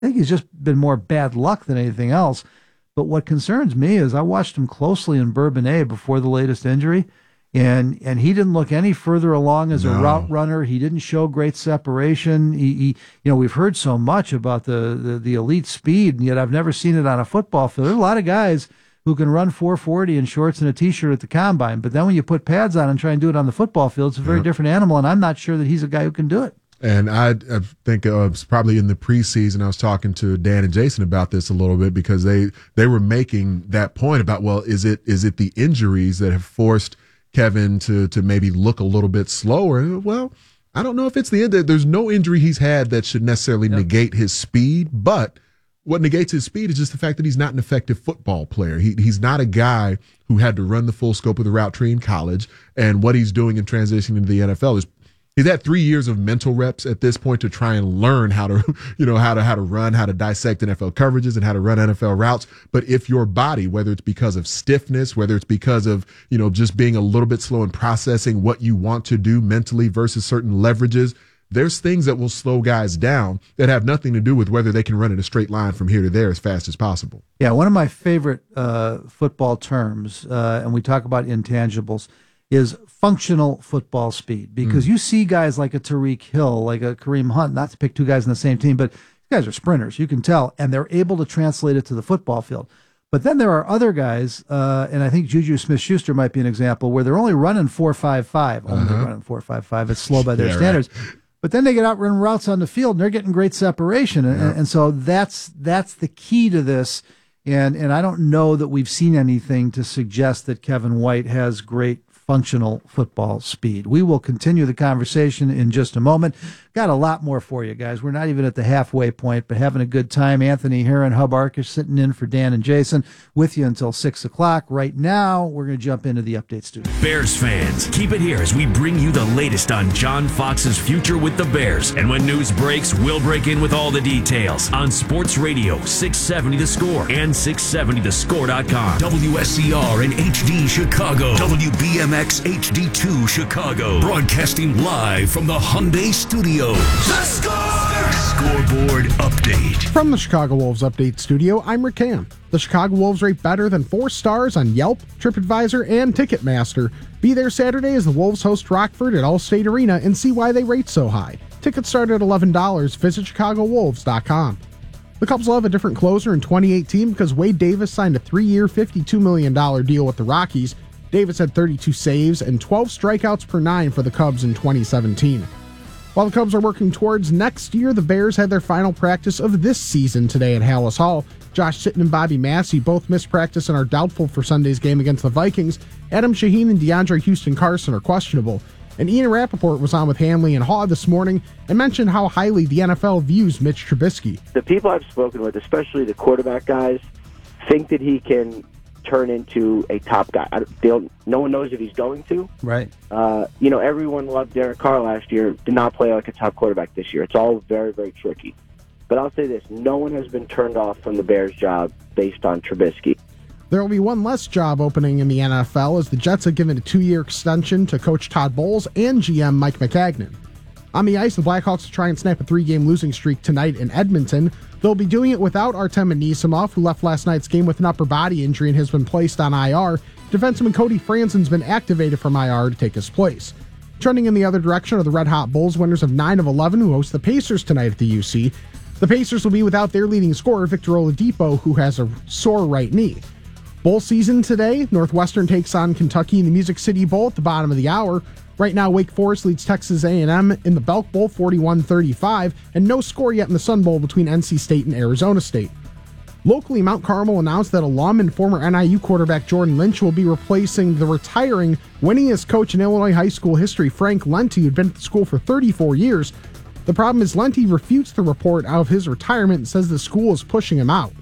I think he's just been more bad luck than anything else. But what concerns me is I watched him closely in Bourbonnais before the latest injury, and he didn't look any further along as a route runner. He didn't show great separation. He we've heard so much about the elite speed, and yet I've never seen it on a football field. There are a lot of guys who can run 440 in shorts and a T-shirt at the combine, but then when you put pads on and try and do it on the football field, it's a very different animal, and I'm not sure that he's a guy who can do it. And I think it was probably in the preseason I was talking to Dan and Jason about this a little bit because they were making that point about, well, is it the injuries that have forced Kevin to maybe look a little bit slower? Well, I don't know if it's the end. There's no injury he's had that should necessarily negate his speed, but what negates his speed is just the fact that he's not an effective football player. He's not a guy who had to run the full scope of the route tree in college, and what he's doing in transitioning into the NFL is he's had 3 years of mental reps at this point to try and learn how to, how to run, how to dissect NFL coverages and how to run NFL routes. But if your body, whether it's because of stiffness, whether it's because of, just being a little bit slow in processing what you want to do mentally versus certain leverages, there's things that will slow guys down that have nothing to do with whether they can run in a straight line from here to there as fast as possible. Yeah, one of my favorite football terms, and we talk about intangibles, is functional football speed. Because you see guys like a Tyreek Hill, like a Kareem Hunt, not to pick two guys on the same team, but these guys are sprinters, you can tell, and they're able to translate it to the football field. But then there are other guys, and I think Juju Smith-Schuster might be an example, where they're only running 4.55. Only running 4.55. It's slow by their standards. Right. But then they get out running routes on the field, and they're getting great separation. And so that's the key to this. And I don't know that we've seen anything to suggest that Kevin White has great functional football speed. We will continue the conversation in just a moment. Got a lot more for you guys. We're not even at the halfway point, but having a good time. Anthony Herron, Hub Arkush sitting in for Dan and Jason with you until 6 o'clock. Right now, we're going to jump into the update studio. Bears fans, keep it here as we bring you the latest on John Fox's future with the Bears. And when news breaks, we'll break in with all the details on Sports Radio 670 The Score and 670thescore.com. WSCR and HD Chicago. WBMX HD2 Chicago. Broadcasting live from the Hyundai Studios. The Score! Scoreboard update. From the Chicago Wolves Update Studio, I'm Rick Cam. The Chicago Wolves rate better than 4 stars on Yelp, TripAdvisor, and Ticketmaster. Be there Saturday as the Wolves host Rockford at Allstate Arena and see why they rate so high. Tickets start at $11. Visit ChicagoWolves.com. The Cubs will have a different closer in 2018 because Wade Davis signed a 3-year, $52 million deal with the Rockies. Davis had 32 saves and 12 strikeouts per 9 for the Cubs in 2017. While the Cubs are working towards next year, the Bears had their final practice of this season today at Halas Hall. Josh Sitton and Bobby Massey both missed practice and are doubtful for Sunday's game against the Vikings. Adam Shaheen and DeAndre Houston Carson are questionable. And Ian Rappaport was on with Hanley and Haw this morning and mentioned how highly the NFL views Mitch Trubisky. The people I've spoken with, especially the quarterback guys, think that he can turn into a top guy. No one knows if he's going to. Right. Everyone loved Derek Carr last year, did not play like a top quarterback this year. It's all very, very tricky. But I'll say this, no one has been turned off from the Bears job based on Trubisky. There will be one less job opening in the NFL as the Jets have given a 2-year extension to Coach Todd Bowles and GM Mike McCagnon. On the ice, the Blackhawks will try and snap a 3-game losing streak tonight in Edmonton. They'll be doing it without Artem Anisimov, who left last night's game with an upper body injury and has been placed on IR. Defenseman Cody Franzen's been activated from IR to take his place. Trending in the other direction are the Red Hot Bulls, winners of 9 of 11, who host the Pacers tonight at the UC. The Pacers will be without their leading scorer, Victor Oladipo, who has a sore right knee. Bowl season today, Northwestern takes on Kentucky in the Music City Bowl at the bottom of the hour. Right now, Wake Forest leads Texas A&M in the Belk Bowl 41-35, and no score yet in the Sun Bowl between NC State and Arizona State. Locally, Mount Carmel announced that alum and former NIU quarterback Jordan Lynch will be replacing the retiring, winningest coach in Illinois high school history, Frank Lente, who'd been at the school for 34 years. The problem is Lente refutes the report of his retirement and says the school is pushing him out.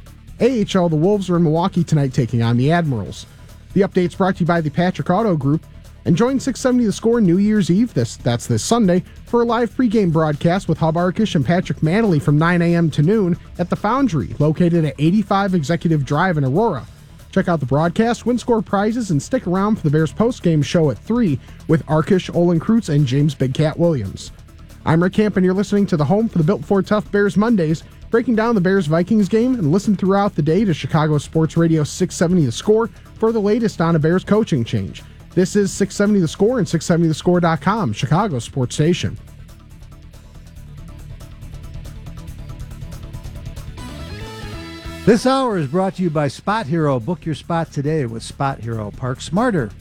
AHL, the Wolves are in Milwaukee tonight taking on the Admirals. The update's brought to you by the Patrick Auto Group. And join 670 The Score New Year's Eve, that's this Sunday, for a live pregame broadcast with Hub Arkush and Patrick Manley from 9 a.m. to noon at The Foundry, located at 85 Executive Drive in Aurora. Check out the broadcast, win score prizes, and stick around for the Bears postgame show at 3 with Arkush, Olin Kreutz, and James Big Cat Williams. I'm Rick Camp, and you're listening to the home for the Built Ford Tough Bears Mondays, breaking down the Bears-Vikings game, and listen throughout the day to Chicago Sports Radio 670 The Score for the latest on a Bears coaching change. This is 670 The Score and 670thescore.com, Chicago sports station. This hour is brought to you by Spot Hero. Book your spot today with Spot Hero. Park smarter.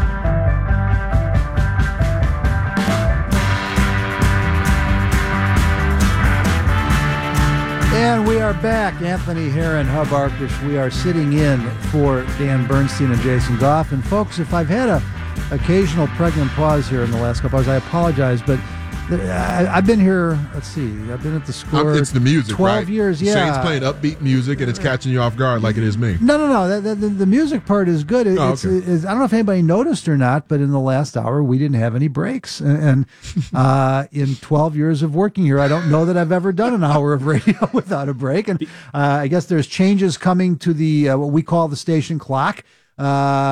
And we are back. Anthony Herron, Hub Arkush. We are sitting in for Dan Bernstein and Jason Goff. And folks, if I've had a occasional pregnant pause here in the last couple hours, I apologize, but I've been here, let's see, I've been at the Score. It's the music, 12 right? years, yeah. Shane's playing upbeat music, and it's catching you off guard like it is me. No. The music part is good. Okay. I don't know if anybody noticed or not, but in the last hour, we didn't have any breaks. And in 12 years of working here, I don't know that I've ever done an hour of radio without a break. And I guess there's changes coming to the what we call the station clock. These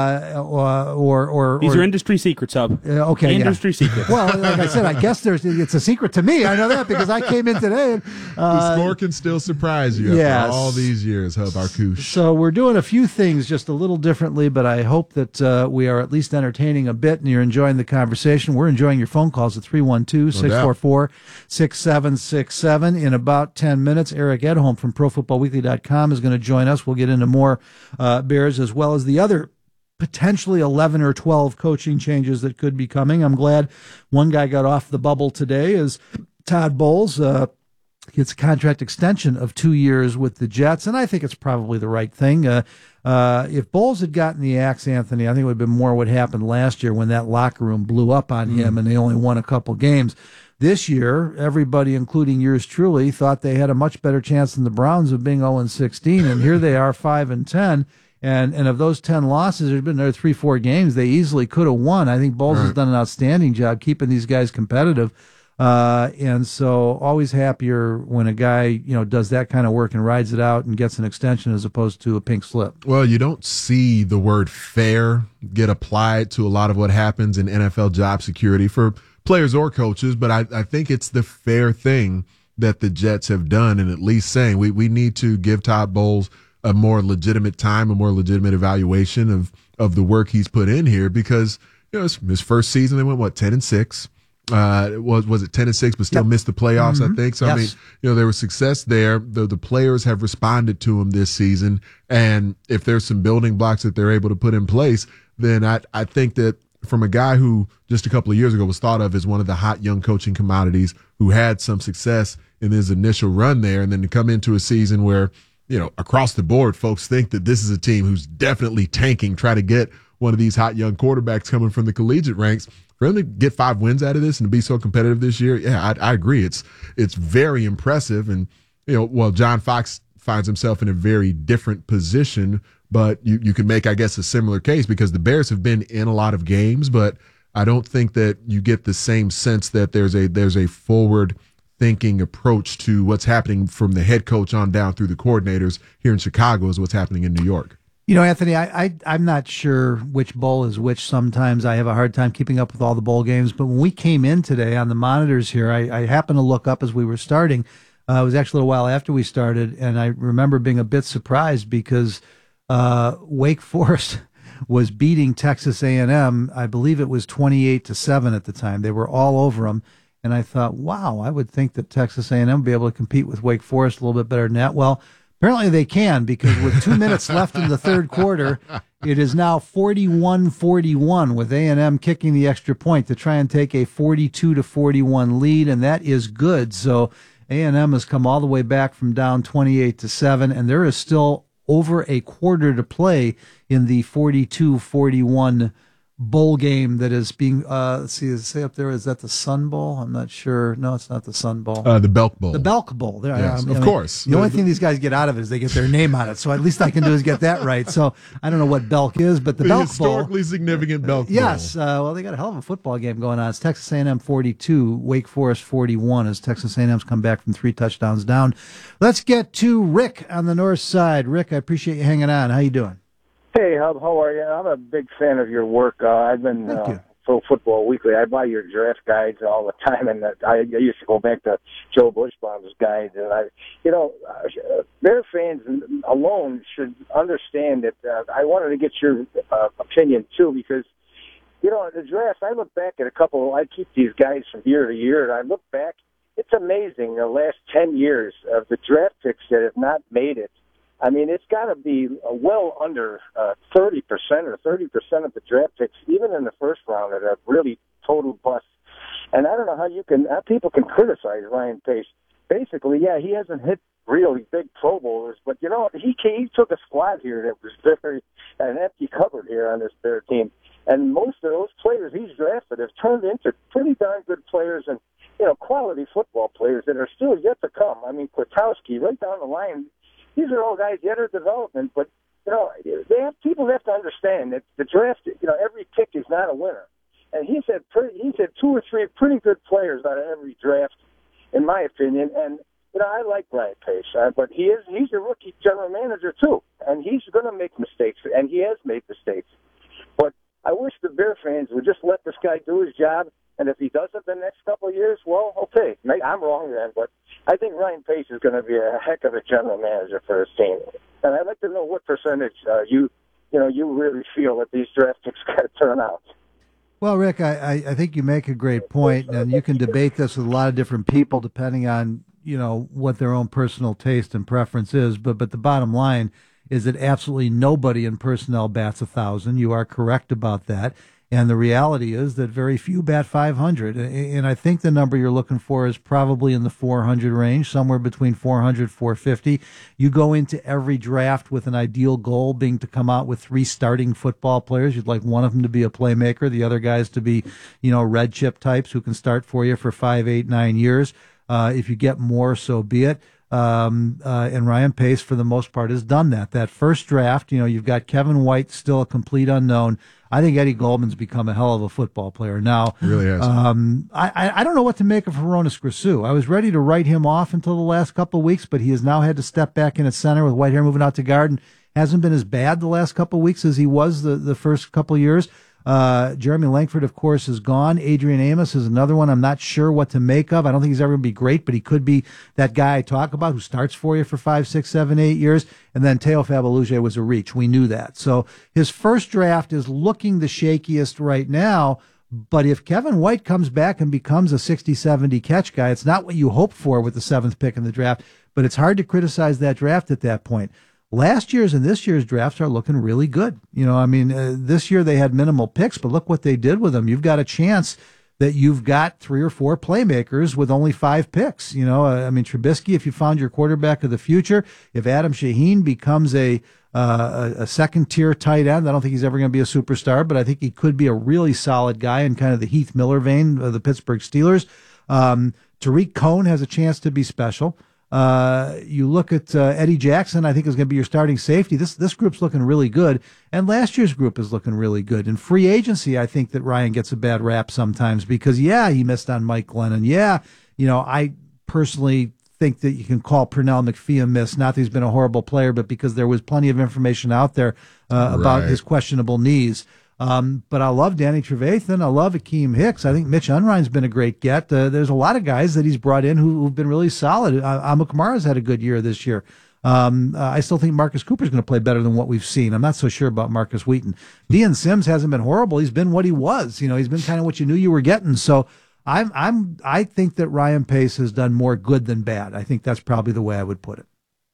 are industry secrets, Hub. Okay, industry secrets. Well, like I said, I guess it's a secret to me. I know that because I came in today. And, the Score can still surprise you after all these years, Hub Arkush. So we're doing a few things just a little differently, but I hope that we are at least entertaining a bit and you're enjoying the conversation. We're enjoying your phone calls at 312-644-6767. In about 10 minutes, Eric Edholm from ProFootballWeekly.com is going to join us. We'll get into more Bears as well as the other potentially 11 or 12 coaching changes that could be coming. I'm glad one guy got off the bubble today is Todd Bowles. Gets a contract extension of 2 years with the Jets, and I think it's probably the right thing. If Bowles had gotten the axe, Anthony, I think it would have been more what happened last year when that locker room blew up on him and they only won a couple games. This year, everybody, including yours truly, thought they had a much better chance than the Browns of being 0-16, and here they are 5-10. And of those 10 losses, there's been 3-4 games they easily could have won. I think Bowles has done an outstanding job keeping these guys competitive. And so always happier when a guy, does that kind of work and rides it out and gets an extension as opposed to a pink slip. Well, you don't see the word fair get applied to a lot of what happens in NFL job security for players or coaches, but I think it's the fair thing that the Jets have done, and at least saying we need to give Todd Bowles a more legitimate time, a more legitimate evaluation of the work he's put in here, because it's his first season. They went 10-6. Was it 10-6, but still missed the playoffs? I think so. Yes. I mean, there was success there. The players have responded to him this season, and if there's some building blocks that they're able to put in place, then I think that from a guy who just a couple of years ago was thought of as one of the hot young coaching commodities who had some success in his initial run there, and then to come into a season where across the board, folks think that this is a team who's definitely tanking, try to get one of these hot young quarterbacks coming from the collegiate ranks. For him to get 5 wins out of this and to be so competitive this year, yeah, I agree. It's very impressive. And, John Fox finds himself in a very different position, but you can make, I guess, a similar case because the Bears have been in a lot of games, but I don't think that you get the same sense that there's a forward thinking approach to what's happening from the head coach on down through the coordinators here in Chicago is what's happening in New York. Anthony, I'm not sure which bowl is which. Sometimes I have a hard time keeping up with all the bowl games. But when we came in today on the monitors here, I happened to look up as we were starting. It was actually a little while after we started, and I remember being a bit surprised because Wake Forest was beating Texas A&M. I believe it was 28-7 at the time. They were all over them. And I thought, wow, I would think that Texas A&M would be able to compete with Wake Forest a little bit better than that. Well, apparently they can, because with 2 minutes left in the third quarter, it is now 41-41 with A&M kicking the extra point to try and take a 42-41 lead, and that is good. So A&M has come all the way back from down 28-7, and there is still over a quarter to play in the 42-41 bowl game that is being, let's see, does it say up there, is that the Sun Bowl? I'm not sure. No, it's not the Sun Bowl. The Belk Bowl. The Belk Bowl. There, yes, of course. The only thing these guys get out of it is they get their name on it, so at least I can do is get that right. So I don't know what Belk is, but the Belk Bowl. Historically significant Belk Bowl. Yes. Well, they got a hell of a football game going on. It's Texas A&M 42, Wake Forest 41 as Texas A&M's come back from 3 touchdowns down. Let's get to Rick on the north side. Rick, I appreciate you hanging on. How you doing? Hey, Hub, how are you? I'm a big fan of your work. I've been Pro Football Weekly. I buy your draft guides all the time, and I used to go back to Joe Bushbaum's guides. And Bear fans alone should understand that. I wanted to get your opinion too, because the draft. I look back at a couple. I keep these guys from year to year, and I look back. It's amazing the last 10 years of the draft picks that have not made it. I mean, it's got to be well under 30% or 30% of the draft picks, even in the first round, that are really total busts. And I don't know how people can criticize Ryan Pace. Basically, yeah, he hasn't hit really big Pro Bowlers, but he took a squad here that was very an empty cupboard here on this Bear team. And most of those players he's drafted have turned into pretty darn good players and quality football players that are still yet to come. I mean, Kwiatkowski, right down the line. These are all guys yet in development, but people have to understand that the draft, every pick is not a winner. And he's had 2 or 3 pretty good players out of every draft, in my opinion. And I like Ryan Pace, but he's a rookie general manager too, and he's going to make mistakes, and he has made mistakes. But I wish the Bear fans would just let this guy do his job. And if he does it the next couple of years, well, okay. I'm wrong then, but I think Ryan Pace is going to be a heck of a general manager for his team. And I'd like to know what percentage you really feel that these draft picks got to turn out. Well, Rick, I think you make a great point, and you can debate this with a lot of different people depending on what their own personal taste and preference is. But the bottom line is that absolutely nobody in personnel bats 1,000. You are correct about that. And the reality is that very few bat 500. And I think the number you're looking for is probably in the 400 range, somewhere between 400, 450. You go into every draft with an ideal goal being to come out with 3 starting football players. You'd like one of them to be a playmaker, the other guys to be, red chip types who can start for you for 5, 8, 9 years. If you get more, so be it. And Ryan Pace, for the most part, has done that. That first draft, you've got Kevin White, still a complete unknown. I think Eddie Goldman's become a hell of a football player now. He really has. I don't know what to make of Hronis Grisou. I was ready to write him off until the last couple of weeks, but he has now had to step back in at center with Whitehair moving out to guard, and hasn't been as bad the last couple of weeks as he was the first couple of years. Jeremy Langford, of course, is gone. Adrian Amos is another one I'm not sure what to make of. I don't think he's ever going to be great, but he could be that guy I talk about who starts for you for 5, 6, 7, 8 years. And then Teo Fabaluje was a reach. We knew that. So his first draft is looking the shakiest right now. But if Kevin White comes back and becomes a 60, 70 catch guy, it's not what you hoped for with the 7th pick in the draft, but it's hard to criticize that draft at that point. Last year's and this year's drafts are looking really good. This year they had minimal picks, but look what they did with them. You've got a chance that you've got 3 or 4 playmakers with only 5 picks. Trubisky, if you found your quarterback of the future, if Adam Shaheen becomes a second-tier tight end, I don't think he's ever going to be a superstar, but I think he could be a really solid guy in kind of the Heath Miller vein of the Pittsburgh Steelers. Tariq Cohen has a chance to be special. You look at Eddie Jackson, I think is going to be your starting safety. This group's looking really good, and last year's group is looking really good. In free agency, I think that Ryan gets a bad rap sometimes because, he missed on Mike Glennon. I personally think that you can call Pernell McPhee a miss. Not that he's been a horrible player, but because there was plenty of information out there about his questionable knees. But I love Danny Trevathan. I love Akeem Hicks. I think Mitch Unrein's been a great get. There's a lot of guys that he's brought in who've been really solid. Amuk Kamara's had a good year this year. I still think Marcus Cooper's going to play better than what we've seen. I'm not so sure about Marcus Wheaton. Dean Sims hasn't been horrible. He's been what he was. He's been kind of what you knew you were getting. So I think that Ryan Pace has done more good than bad. I think that's probably the way I would put it.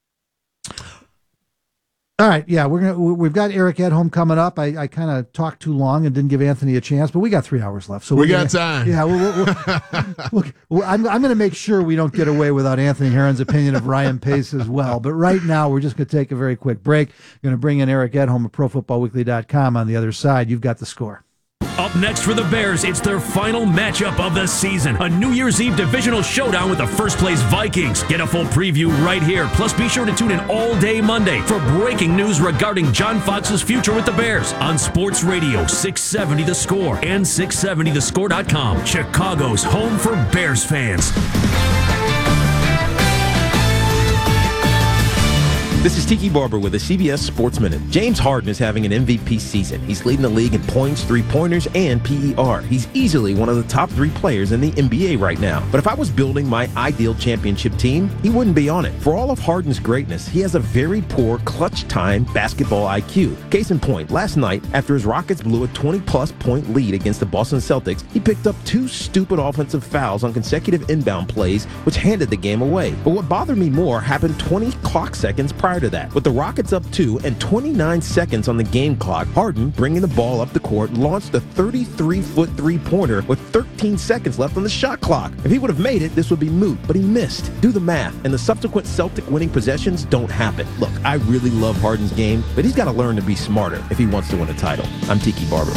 All right, yeah, we've got Eric Edholm coming up. I kind of talked too long and didn't give Anthony a chance, but we got 3 hours left, so we got time. Yeah, I'm going to make sure we don't get away without Anthony Herron's opinion of Ryan Pace as well. But right now, we're just going to take a very quick break. We're going to bring in Eric Edholm of ProFootballWeekly.com on the other side. You've got the score. Up next for the Bears, it's their final matchup of the season. A New Year's Eve divisional showdown with the first-place Vikings. Get a full preview right here. Plus, be sure to tune in all day Monday for breaking news regarding John Fox's future with the Bears on Sports Radio 670 The Score and 670thescore.com. Chicago's home for Bears fans. This is Tiki Barber with a CBS Sports Minute. James Harden is having an MVP season. He's leading the league in points, three-pointers, and PER. He's easily one of the top 3 players in the NBA right now. But if I was building my ideal championship team, he wouldn't be on it. For all of Harden's greatness, he has a very poor clutch-time basketball IQ. Case in point, last night, after his Rockets blew a 20-plus point lead against the Boston Celtics, he picked up 2 stupid offensive fouls on consecutive inbound plays, which handed the game away. But what bothered me more happened 20 clock seconds prior to that. With the Rockets up 2 and 29 seconds on the game clock, Harden, bringing the ball up the court, launched a 33-foot three-pointer with 13 seconds left on the shot clock. If he would have made it, this would be moot, but he missed. Do the math, and the subsequent Celtic winning possessions don't happen. Look, I really love Harden's game, but he's got to learn to be smarter if he wants to win a title. I'm Tiki Barber.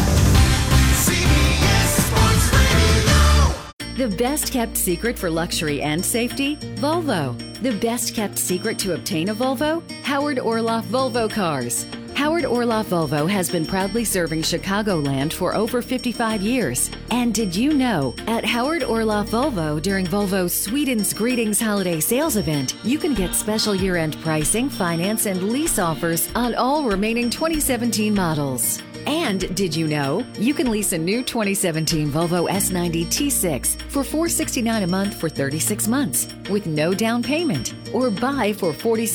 The best-kept secret for luxury and safety? Volvo. The best-kept secret to obtain a Volvo? Howard Orloff Volvo Cars. Howard Orloff Volvo has been proudly serving Chicagoland for over 55 years. And did you know, at Howard Orloff Volvo during Volvo's Sweden's Greetings Holiday Sales Event, you can get special year-end pricing, finance, and lease offers on all remaining 2017 models. And did you know you can lease a new 2017 Volvo S90 T6 for $469 a month for 36 months with no down payment, or buy for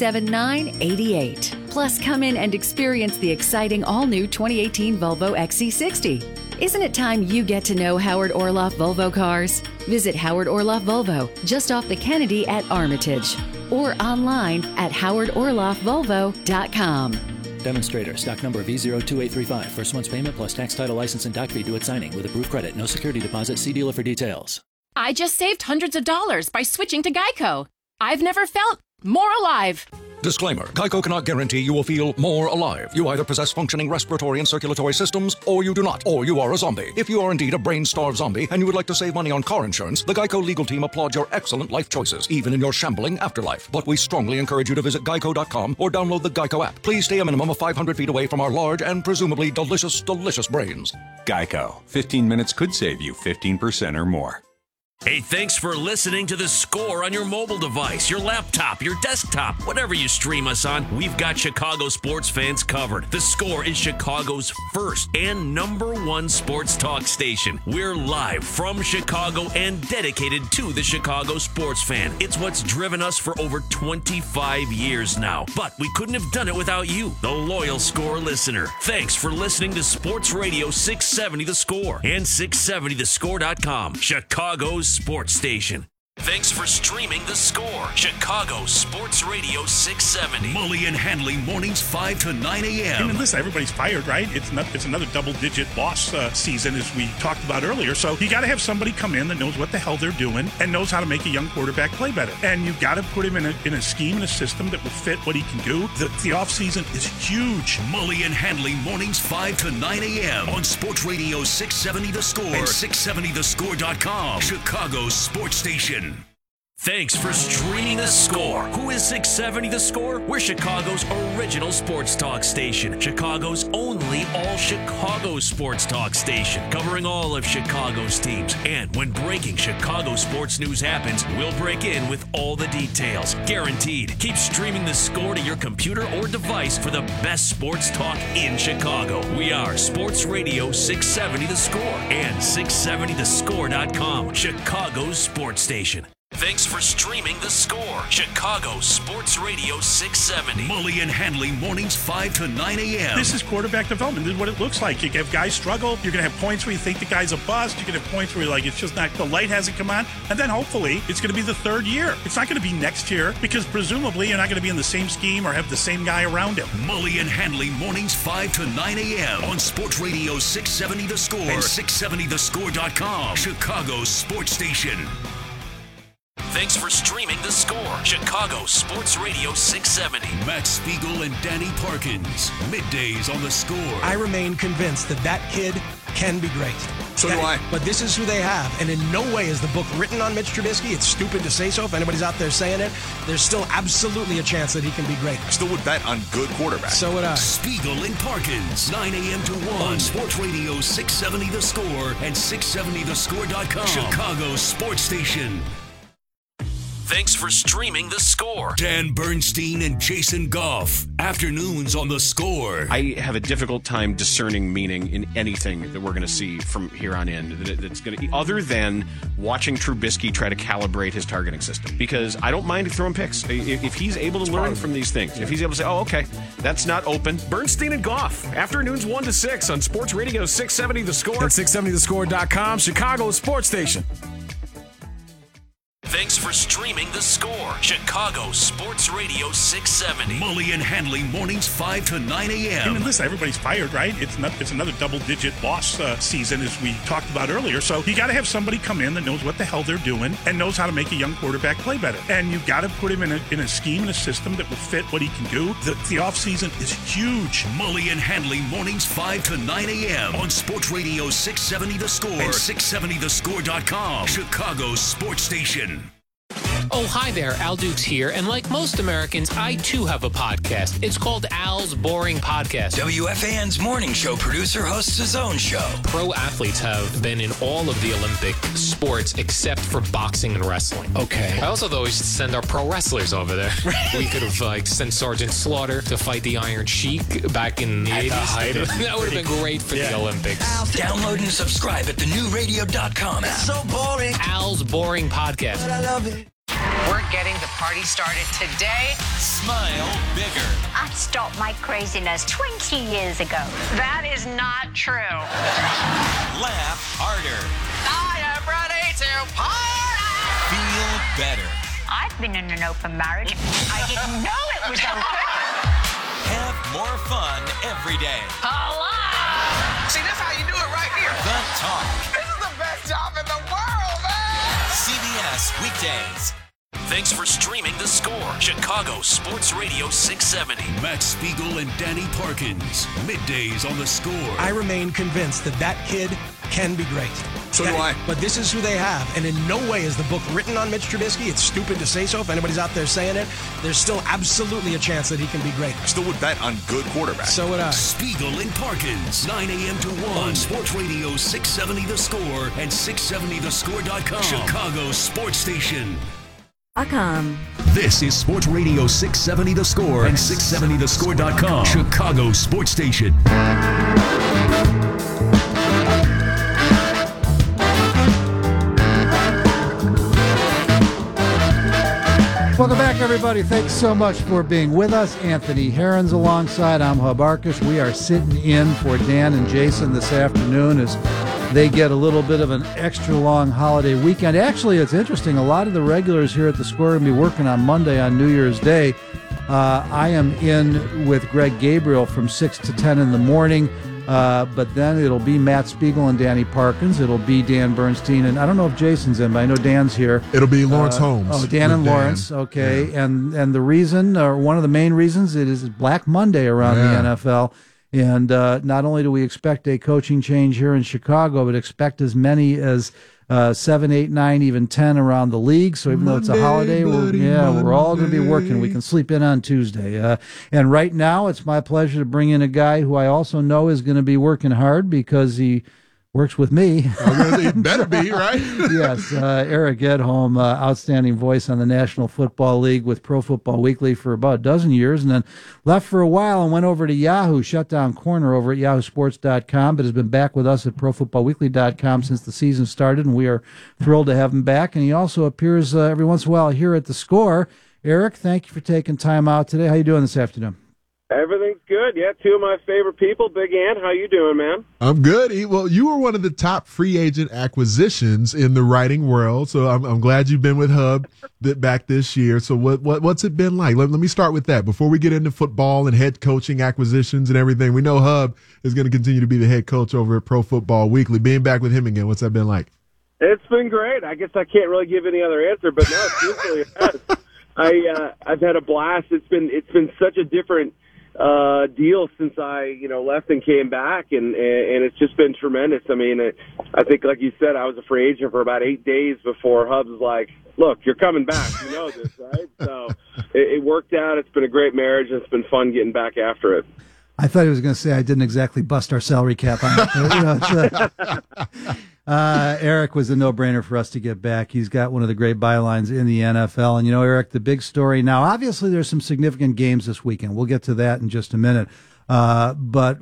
$47,988. Plus, come in and experience the exciting all-new 2018 Volvo XC60. Isn't it time you get to know Howard Orloff Volvo Cars? Visit Howard Orloff Volvo just off the Kennedy at Armitage, or online at howardorloffvolvo.com. Demonstrator, stock number V02835. First month's payment plus tax, title, license, and doc fee due at signing with approved credit. No security deposit. See dealer for details. I just saved hundreds of dollars by switching to Geico. I've never felt more alive. Disclaimer. Geico cannot guarantee you will feel more alive. You either possess functioning respiratory and circulatory systems, or you do not, or you are a zombie. If you are indeed a brain-starved zombie and you would like to save money on car insurance, the Geico legal team applauds your excellent life choices, even in your shambling afterlife. But we strongly encourage you to visit geico.com or download the Geico app. Please stay a minimum of 500 feet away from our large and presumably delicious, delicious brains. Geico. 15 minutes could save you 15% or more. Hey, thanks for listening to The Score on your mobile device, your laptop, your desktop, whatever you stream us on. We've got Chicago sports fans covered. The Score is Chicago's first and #1 sports talk station. We're live from Chicago and dedicated to the Chicago sports fan. It's what's driven us for over 25 years now. But we couldn't have done it without you, the loyal Score listener. Thanks for listening to Sports Radio 670 The Score and 670thescore.com, Chicago's sports station. Thanks for streaming The Score, Chicago Sports Radio 670. Mully and Hanley, mornings 5 to 9 a.m. And listen, everybody's fired, right? It's another double-digit loss season, as we talked about earlier. So you got to have somebody come in that knows what the hell they're doing and knows how to make a young quarterback play better. And you got to put him in a scheme and a system that will fit what he can do. The offseason is huge. Mully and Hanley, mornings 5 to 9 a.m. on Sports Radio 670 The Score and 670thescore.com, Chicago's sports station. Thanks for streaming The Score. Who is 670 The Score? We're Chicago's original sports talk station. Chicago's only all-Chicago sports talk station. Covering all of Chicago's teams. And when breaking Chicago sports news happens, we'll break in with all the details. Guaranteed. Keep streaming The Score to your computer or device for the best sports talk in Chicago. We are Sports Radio 670 The Score and 670thescore.com, Chicago's sports station. Thanks for streaming The Score, Chicago Sports Radio 670. Mully and Hanley, mornings 5 to 9 a.m. This is quarterback development. This is what it looks like. You have guys struggle. You're going to have points where you think the guy's a bust. You're going to have points where you're like, it's just not, the light hasn't come on. And then hopefully it's going to be the third year. It's not going to be next year because presumably you're not going to be in the same scheme or have the same guy around him. Mully and Hanley, mornings 5 to 9 a.m. on Sports Radio 670 The Score and 670thescore.com, Chicago's sports station. Thanks for streaming The Score, Chicago Sports Radio 670. Matt Spiegel and Danny Parkins, middays on The Score. I remain convinced that kid can be great. So do I. But this is who they have. And in no way is the book written on Mitch Trubisky. It's stupid to say so. If anybody's out there saying it, there's still absolutely a chance that he can be great. I still would bet on good quarterback. So would I. Spiegel and Parkins, 9 a.m. to 1 on Sports Radio 670 The Score and 670thescore.com, Chicago sports station. Thanks for streaming The Score. Dan Bernstein and Jason Goff. Afternoons on The Score. I have a difficult time discerning meaning in anything that we're going to see from here on in. That's going to, other than watching Trubisky try to calibrate his targeting system, because I don't mind throwing picks if he's able to learn from these things. If he's able to say, "Oh, okay, that's not open." Bernstein and Goff. Afternoons 1 to 6 on Sports Radio 670 The Score and 670thescore.com, Chicago's sports station. Thanks for streaming The Score. Chicago Sports Radio 670. Mully and Hanley mornings 5 to 9 a.m. And listen, everybody's fired, right? It's another double-digit loss season, as we talked about earlier. So you got to have somebody come in that knows what the hell they're doing and knows how to make a young quarterback play better. And you got to put him in a scheme and a system that will fit what he can do. The offseason is huge. Mully and Hanley mornings 5 to 9 a.m. on Sports Radio 670 The Score and 670thescore.com. Chicago's sports station. Oh, hi there. Al Dukes here. And like most Americans, I too have a podcast. It's called Al's Boring Podcast. WFAN's morning show producer hosts his own show. Pro athletes have been in all of the Olympic sports except for boxing and wrestling. Okay. I also thought we should send our pro wrestlers over there. We could have sent Sergeant Slaughter to fight the Iron Sheik back in the 80s. That would have been great for the Olympics. Download and subscribe at thenewradio.com. It's so boring. Al's Boring Podcast. But I love it. We're getting the party started today. Smile bigger. I stopped my craziness 20 years ago. That is not true. Laugh harder. I am ready to party. Feel better. I've been in an open marriage. I didn't know it was open. Have more fun every day. Hello. See, that's how you do it right here. The Talk. This is the best job in the world, man. CBS weekdays. Thanks for streaming The Score. Chicago Sports Radio 670. Matt Spiegel and Danny Parkins. Middays on The Score. I remain convinced that kid can be great. So do I. But this is who they have. And in no way is the book written on Mitch Trubisky. It's stupid to say so. If anybody's out there saying it, there's still absolutely a chance that he can be great. I still would bet on good quarterback. So would I. Spiegel and Parkins. 9 a.m. to 1 on Sports Radio 670 The Score and 670thescore.com. Chicago's sports station. This is Sports Radio 670 The Score and 670thescore.com. Chicago's sports station. Welcome back, everybody. Thanks so much for being with us. Anthony Herron's alongside. I'm Hub Arkush. We are sitting in for Dan and Jason this afternoon as they get a little bit of an extra long holiday weekend. Actually, it's interesting. A lot of the regulars here at the Score are going to be working on Monday on New Year's Day. I am in with Greg Gabriel from 6 to 10 in the morning. But then it'll be Matt Spiegel and Danny Parkins. It'll be Dan Bernstein. And I don't know if Jason's in, but I know Dan's here. It'll be Lawrence Holmes. Oh, Dan and Lawrence. Okay. Yeah. And the reason, or one of the main reasons, it is Black Monday around the NFL. And not only do we expect a coaching change here in Chicago, but expect as many as 7, 8, 9, even 10 around the league. So even though it's a holiday, we're all going to be working. We can sleep in on Tuesday. And right now, it's my pleasure to bring in a guy who I also know is going to be working hard because he works with me. He better be, right? Yes, Eric Edholm, outstanding voice on the National Football League with Pro Football Weekly for about a dozen years, and then left for a while and went over to Yahoo, shut down corner over at yahoosports.com, but has been back with us at profootballweekly.com since the season started, and we are thrilled to have him back. And he also appears every once in a while here at the Score. Eric, thank you for taking time out today. How you doing this afternoon? Everything's good. Yeah, two of my favorite people. Big Ant, how you doing, man? I'm good. Well, you were one of the top free agent acquisitions in the writing world, so I'm glad you've been with Hub back this year. So what's it been like? Let me start with that. Before we get into football and head coaching acquisitions and everything, we know Hub is going to continue to be the head coach over at Pro Football Weekly. Being back with him again, what's that been like? It's been great. I guess I can't really give any other answer, but no, it's usually I've had a blast. It's been such a different deal since I left and came back, and it's just been tremendous. I mean, I think, like you said, I was a free agent for about 8 days before Hubs was like, "Look, you're coming back. You know this, right?" So it worked out. It's been a great marriage, and it's been fun getting back after it. I thought he was going to say I didn't exactly bust our salary cap on it. Eric was a no-brainer for us to get back. He's got one of the great bylines in the NFL. And, Eric, the big story now, obviously there's some significant games this weekend. We'll get to that in just a minute. But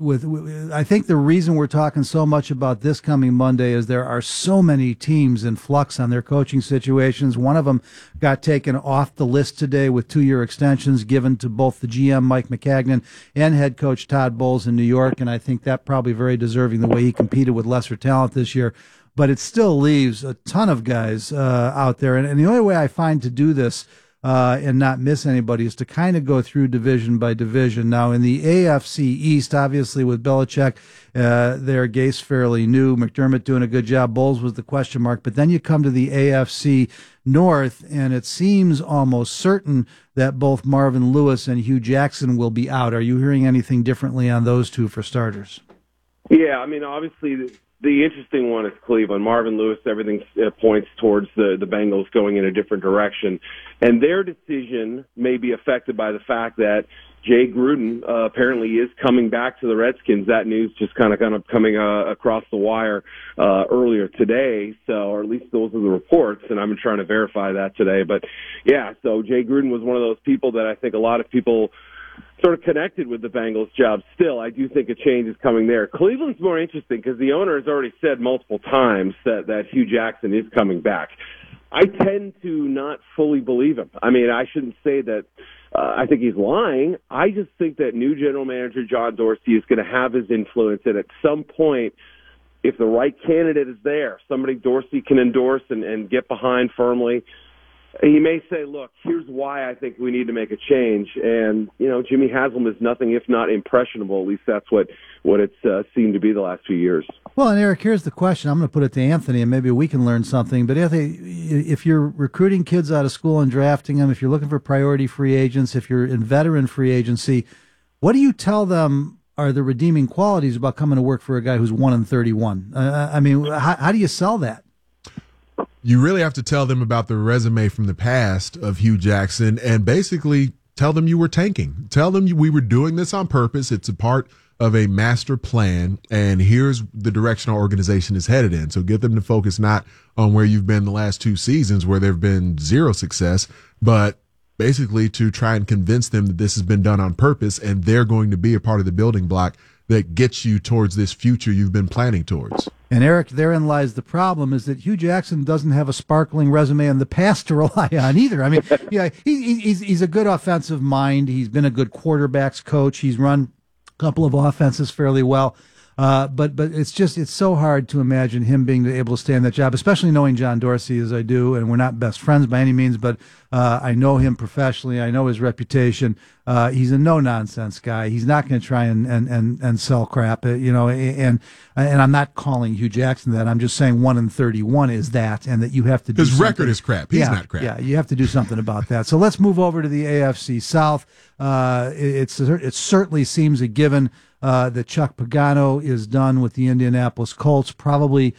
I think the reason we're talking so much about this coming Monday is there are so many teams in flux on their coaching situations. One of them got taken off the list today with 2-year extensions given to both the GM, Mike Maccagnan, and head coach Todd Bowles in New York. And I think that probably very deserving the way he competed with lesser talent this year. But it still leaves a ton of guys out there. And the only way I find to do this and not miss anybody is to kind of go through division by division. Now, in the AFC East, obviously with Belichick, there Gase fairly new, McDermott doing a good job, Bowles was the question mark. But then you come to the AFC North, and it seems almost certain that both Marvin Lewis and Hugh Jackson will be out. Are you hearing anything differently on those two for starters? Yeah, I mean, obviously the interesting one is Cleveland. Marvin Lewis, everything points towards the Bengals going in a different direction. And their decision may be affected by the fact that Jay Gruden apparently is coming back to the Redskins. That news just kind of coming across the wire earlier today. So, or at least those are the reports, and I'm trying to verify that today. But, yeah, so Jay Gruden was one of those people that I think a lot of people sort of connected with the Bengals job. Still, I do think a change is coming there. Cleveland's more interesting because the owner has already said multiple times that Hugh Jackson is coming back. I tend to not fully believe him. I mean, I shouldn't say that I think he's lying. I just think that new general manager John Dorsey is going to have his influence, and at some point, if the right candidate is there, somebody Dorsey can endorse and get behind firmly, he may say, look, here's why I think we need to make a change. And, Jimmy Haslam is nothing if not impressionable. At least that's what it's seemed to be the last few years. Well, and Eric, here's the question. I'm going to put it to Anthony, and maybe we can learn something. But Anthony, if you're recruiting kids out of school and drafting them, if you're looking for priority free agents, if you're in veteran free agency, what do you tell them are the redeeming qualities about coming to work for a guy who's 1-31? I mean, how do you sell that? You really have to tell them about the resume from the past of Hugh Jackson and basically tell them you were tanking. Tell them we were doing this on purpose. It's a part of a master plan, and here's the direction our organization is headed in. So get them to focus not on where you've been the last 2 seasons where there have been zero success, but basically to try and convince them that this has been done on purpose and they're going to be a part of the building block that gets you towards this future you've been planning towards. And Eric, therein lies the problem, is that Hugh Jackson doesn't have a sparkling resume in the past to rely on either. I mean, yeah, he's a good offensive mind. He's been a good quarterbacks coach. He's run a couple of offenses fairly well. But it's so hard to imagine him being able to stay in that job, especially knowing John Dorsey as I do, and we're not best friends by any means, but I know him professionally. I know his reputation. He's a no-nonsense guy. He's not going to try and sell crap, and I'm not calling Hugh Jackson that. I'm just saying 1-31 is that, and that you have to do his record is crap. He's not crap. Yeah, you have to do something about that. So let's move over to the AFC South. It certainly seems a given that Chuck Pagano is done with the Indianapolis Colts, probably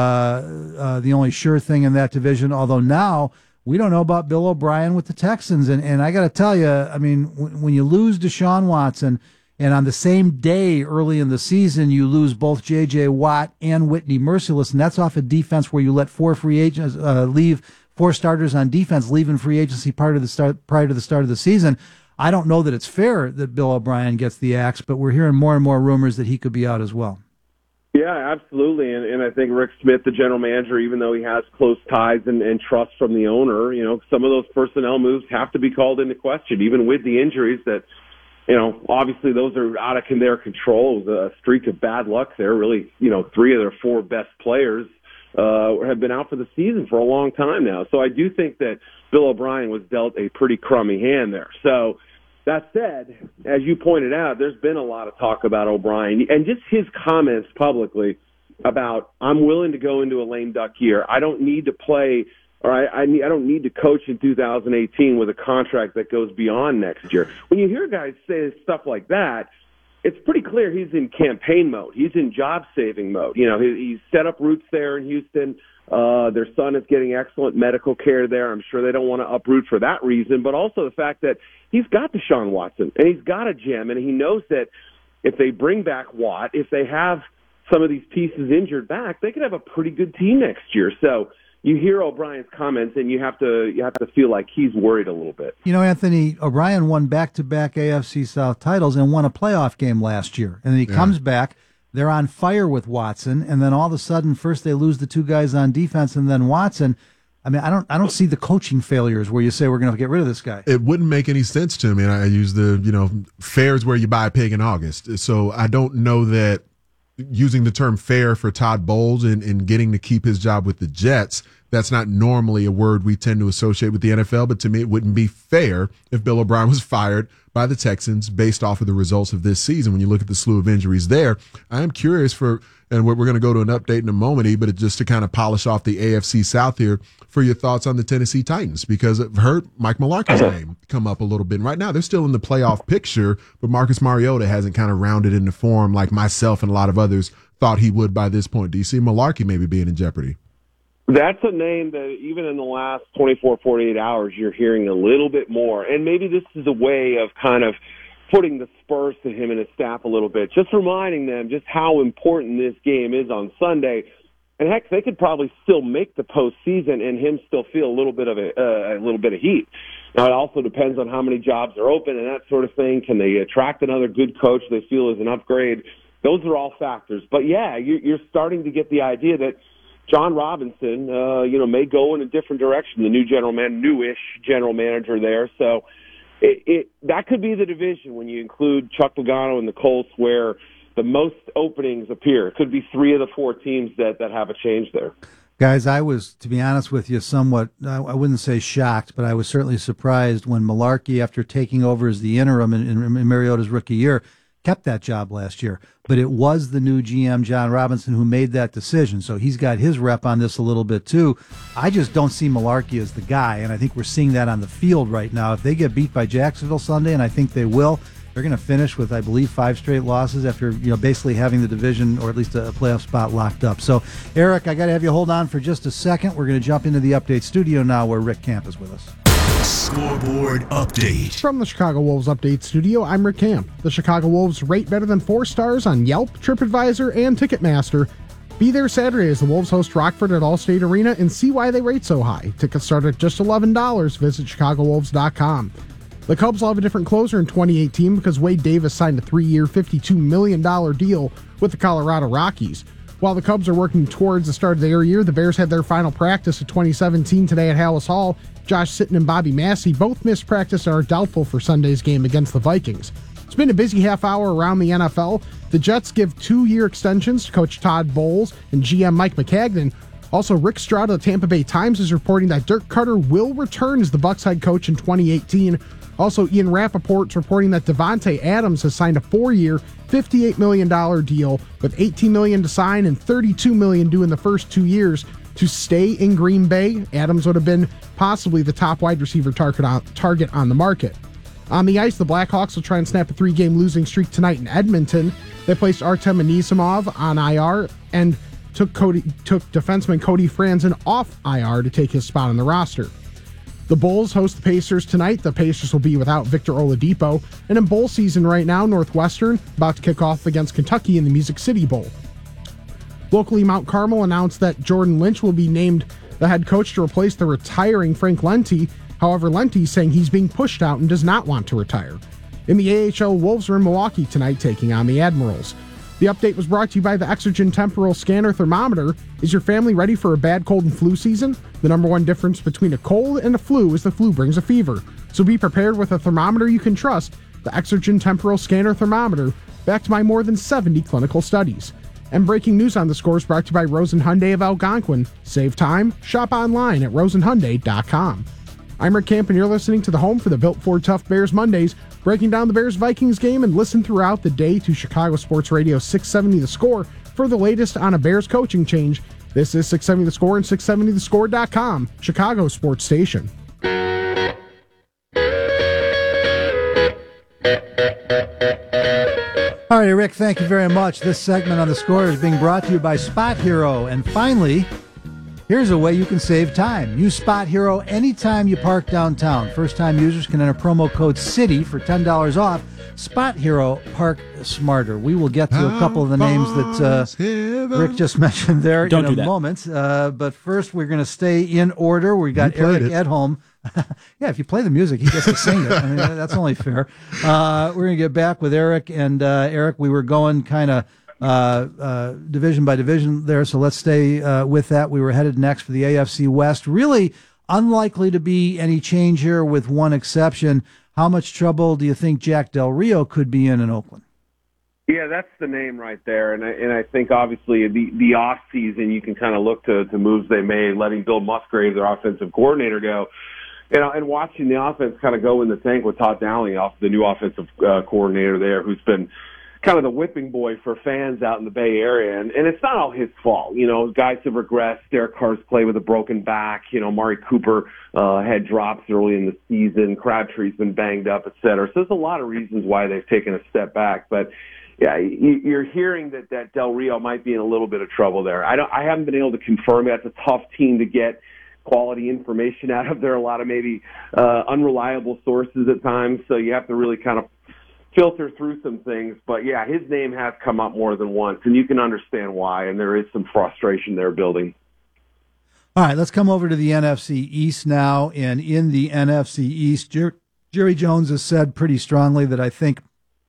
the only sure thing in that division, although now we don't know about Bill O'Brien with the Texans. And I got to tell you, I mean, when you lose Deshaun Watson, and on the same day early in the season, you lose both J.J. Watt and Whitney Mercilus, and that's off a defense where you let 4 free agents leave, 4 starters on defense leaving free agency prior to the start of the season. I don't know that it's fair that Bill O'Brien gets the axe, but we're hearing more and more rumors that he could be out as well. Yeah, absolutely. And I think Rick Smith, the general manager, even though he has close ties and trust from the owner, some of those personnel moves have to be called into question, even with the injuries that, obviously those are out of their control. It was a streak of bad luck there. Really, 3 of their 4 best players have been out for the season for a long time now. So I do think that Bill O'Brien was dealt a pretty crummy hand there. So that said, as you pointed out, there's been a lot of talk about O'Brien and just his comments publicly about, I'm willing to go into a lame duck year. I don't need to play, or I don't need to coach in 2018 with a contract that goes beyond next year. When you hear guys say stuff like that, it's pretty clear he's in campaign mode. He's in job-saving mode. He's set up roots there in Houston. Their son is getting excellent medical care there. I'm sure they don't want to uproot for that reason, but also the fact that he's got Deshaun Watson, and he's got a gem, and he knows that if they bring back Watt, if they have some of these pieces injured back, they could have a pretty good team next year. So you hear O'Brien's comments, and you have to feel like he's worried a little bit. You know, Anthony, O'Brien won back-to-back AFC South titles and won a playoff game last year. And then he comes back, they're on fire with Watson, and then all of a sudden, first they lose the two guys on defense, and then Watson. I mean, I don't see the coaching failures where you say we're going to get rid of this guy. It wouldn't make any sense to me. And I use the, fair is where you buy a pig in August. So I don't know that using the term fair for Todd Bowles and getting to keep his job with the Jets, that's not normally a word we tend to associate with the NFL, but to me it wouldn't be fair if Bill O'Brien was fired by the Texans based off of the results of this season. When you look at the slew of injuries there, I am curious and we're going to go to an update in a moment, but just to kind of polish off the AFC South here, for your thoughts on the Tennessee Titans, because I've heard Mike Mularkey's name come up a little bit. And right now, they're still in the playoff picture, but Marcus Mariota hasn't kind of rounded into form like myself and a lot of others thought he would by this point. Do you see Mularkey maybe being in jeopardy? That's a name that even in the last 24, 48 hours, you're hearing a little bit more. And maybe this is a way of kind of putting the spurs to him and his staff a little bit, just reminding them just how important this game is on Sunday. And heck, they could probably still make the postseason and him still feel a little bit of heat. Now, it also depends on how many jobs are open and that sort of thing. Can they attract another good coach they feel is an upgrade? Those are all factors. But yeah, you're starting to get the idea that John Robinson, may go in a different direction. The newish general manager there. So that could be the division when you include Chuck Pagano and the Colts, where the most openings appear. It could be 3 of the 4 teams that have a change there. Guys, I was, to be honest with you, somewhat, I wouldn't say shocked, but I was certainly surprised when Mularkey, after taking over as the interim in Mariota's rookie year, kept that job last year. But it was the new GM, John Robinson, who made that decision. So he's got his rep on this a little bit, too. I just don't see Mularkey as the guy, and I think we're seeing that on the field right now. If they get beat by Jacksonville Sunday, and I think they will, they're going to finish with, I believe, 5 straight losses after basically having the division or at least a playoff spot locked up. So, Eric, I got to have you hold on for just a second. We're going to jump into the update studio now where Rick Camp is with us. Scoreboard update. From the Chicago Wolves update studio, I'm Rick Camp. The Chicago Wolves rate better than 4 stars on Yelp, TripAdvisor, and Ticketmaster. Be there Saturday as the Wolves host Rockford at Allstate Arena and see why they rate so high. Tickets start at just $11. Visit ChicagoWolves.com. The Cubs will have a different closer in 2018 because Wade Davis signed a 3-year, $52 million deal with the Colorado Rockies. While the Cubs are working towards the start of their year, the Bears had their final practice of 2017 today at Hallis Hall. Josh Sitton and Bobby Massey both missed practice and are doubtful for Sunday's game against the Vikings. It's been a busy half hour around the NFL. The Jets give 2-year extensions to Coach Todd Bowles and GM Mike Maccagnan. Also, Rick Stroud of the Tampa Bay Times is reporting that Dirk Carter will return as the Bucs head coach in 2018. Also, Ian Rappaport's reporting that Devontae Adams has signed a 4-year, $58 million deal with $18 million to sign and $32 million due in the first 2 years to stay in Green Bay. Adams would have been possibly the top wide receiver target on the market. On the ice, the Blackhawks will try and snap a 3-game losing streak tonight in Edmonton. They placed Artem Anisimov on IR and took defenseman Cody Franzen off IR to take his spot on the roster. The Bulls host the Pacers tonight. The Pacers will be without Victor Oladipo. And in bowl season right now, Northwestern about to kick off against Kentucky in the Music City Bowl. Locally, Mount Carmel announced that Jordan Lynch will be named the head coach to replace the retiring Frank Lenti. However, Lenti is saying he's being pushed out and does not want to retire. In the AHL, Wolves are in Milwaukee tonight taking on the Admirals. The update was brought to you by the Exergen Temporal Scanner Thermometer. Is your family ready for a bad cold and flu season? The number one difference between a cold and a flu is the flu brings a fever. So be prepared with a thermometer you can trust, the Exergen Temporal Scanner Thermometer, backed by more than 70 clinical studies. And breaking news on the Score is brought to you by Rosen Hyundai of Algonquin. Save time, shop online at rosenhyundai.com. I'm Rick Camp, and you're listening to the home for the Built Ford Tough Bears Mondays, breaking down the Bears-Vikings game, and listen throughout the day to Chicago Sports Radio 670 The Score for the latest on a Bears coaching change. This is 670 The Score and 670thescore.com, Chicago Sports Station. All right, Rick, thank you very much. This segment on The Score is being brought to you by Spot Hero. And finally, Here's a way you can save time. Use Spot Hero anytime you park downtown. First-time users can enter promo code CITY for $10 off. Spot Hero, park smarter. We will get to a couple of the names that Rick just mentioned there in a moment. But first, we're going to stay in order. We got Eric Edholm. Yeah, if you play the music, he gets to sing it. I mean, that's only fair. We're going to get back with Eric. And Eric, we were going kind of division by division there, so let's stay with that. We were headed next for the AFC West. Really unlikely to be any change here with one exception. How much trouble do you think Jack Del Rio could be in Oakland? Yeah, that's the name right there, and I think obviously the off season you can kind of look to moves they made, letting Bill Musgrave, their offensive coordinator, go, and watching the offense kind of go in the tank with Todd Dowling, the new offensive coordinator there, who's been kind of the whipping boy for fans out in the Bay Area, and it's not all his fault. Guys have regressed. Derek Carr's play with a broken back. Mari Cooper had drops early in the season. Crabtree's been banged up, et cetera. So there's a lot of reasons why they've taken a step back. But yeah, you're hearing that Del Rio might be in a little bit of trouble there. I haven't been able to confirm it. It's a tough team to get quality information out of. There are a lot of maybe unreliable sources at times, so you have to really kind of filter through some things. But yeah, his name has come up more than once, and you can understand why, and there is some frustration there building. All right, let's come over to the NFC East now. And in the NFC East, Jerry Jones has said pretty strongly that I think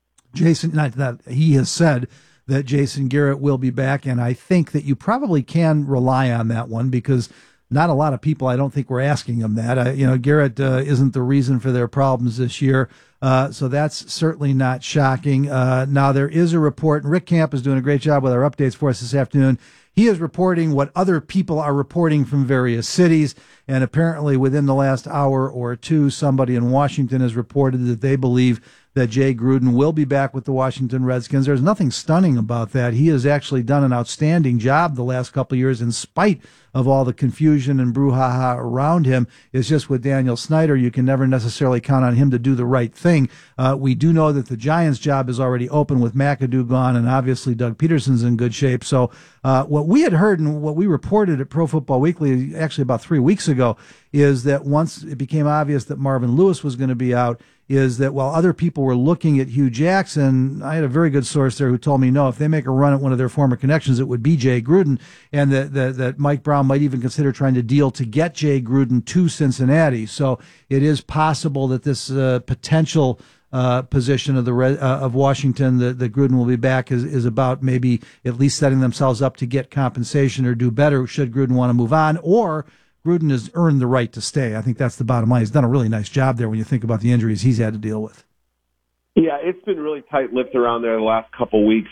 he has said that Jason Garrett will be back, and I think that you probably can rely on that one because not a lot of people, I don't think, were asking him that. Garrett isn't the reason for their problems this year. So that's certainly not shocking. Now, there is a report, and Rick Camp is doing a great job with our updates for us this afternoon. He is reporting what other people are reporting from various cities, and apparently within the last hour or two, somebody in Washington has reported that they believe that Jay Gruden will be back with the Washington Redskins. There's nothing stunning about that. He has actually done an outstanding job the last couple of years in spite of all the confusion and brouhaha around him. It's just with Daniel Snyder, you can never necessarily count on him to do the right thing. We do know that the Giants' job is already open with McAdoo gone, and obviously Doug Peterson's in good shape. So what we had heard and what we reported at Pro Football Weekly actually about 3 weeks ago is that once it became obvious that Marvin Lewis was going to be out, is that while other people were looking at Hugh Jackson, I had a very good source there who told me, no, if they make a run at one of their former connections, it would be Jay Gruden, and that Mike Brown might even consider trying to deal to get Jay Gruden to Cincinnati. So it is possible that this potential position of Washington, that Gruden will be back, is about maybe at least setting themselves up to get compensation or do better should Gruden want to move on, or Gruden has earned the right to stay. I think that's the bottom line. He's done a really nice job there when you think about the injuries he's had to deal with. Yeah, it's been really tight-lipped around there the last couple of weeks.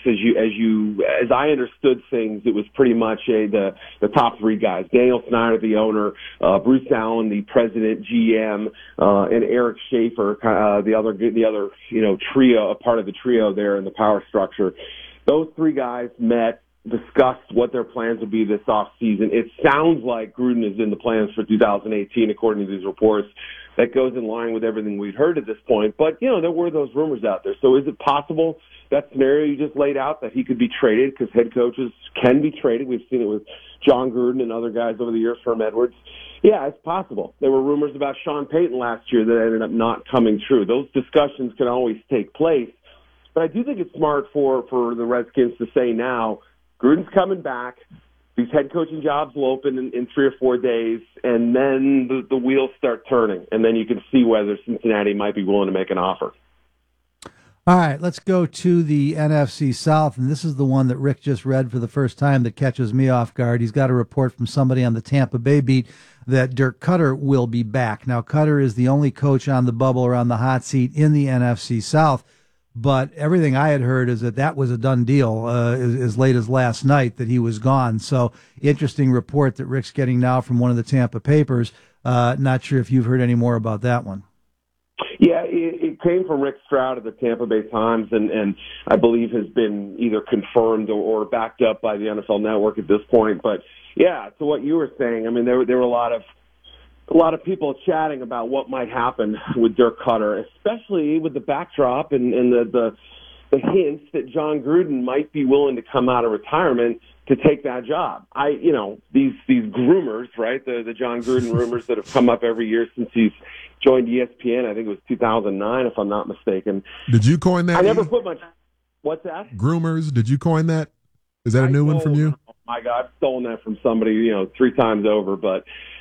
As I understood things, it was pretty much the top three guys: Daniel Snyder, the owner, Bruce Allen, the president, GM, and Eric Schaefer, the other trio, a part of the trio there in the power structure. Those three guys met, discussed what their plans would be this off season. It sounds like Gruden is in the plans for 2018, according to these reports. That goes in line with everything we'd heard at this point. But, there were those rumors out there. So is it possible, that scenario you just laid out, that he could be traded? Because head coaches can be traded. We've seen it with John Gruden and other guys over the years, Herm Edwards. Yeah, it's possible. There were rumors about Sean Payton last year that ended up not coming true. Those discussions can always take place. But I do think it's smart for the Redskins to say now, Gruden's coming back. These head coaching jobs will open in 3 or 4 days, and then the wheels start turning, and then you can see whether Cincinnati might be willing to make an offer. All right, let's go to the NFC South, and this is the one that Rick just read for the first time that catches me off guard. He's got a report from somebody on the Tampa Bay beat that Dirk Koetter will be back. Now, Koetter is the only coach on the bubble or on the hot seat in the NFC South. But everything I had heard is that was a done deal as late as last night, that he was gone. So interesting report that Rick's getting now from one of the Tampa papers. Not sure if you've heard any more about that one. Yeah, it came from Rick Stroud of the Tampa Bay Times, and I believe has been either confirmed or backed up by the NFL Network at this point. But yeah, to what you were saying, I mean, there were a lot of people chatting about what might happen with Dirk Koetter, especially with the backdrop and the the hints that John Gruden might be willing to come out of retirement to take that job. These groomers, right? The John Gruden rumors that have come up every year since he's joined ESPN. I think it was 2009, if I'm not mistaken. Did you coin that? I never put much. What's that? Groomers. Did you coin that? Is that a new one from you? Oh my God, I've stolen that from somebody, 3 times over. But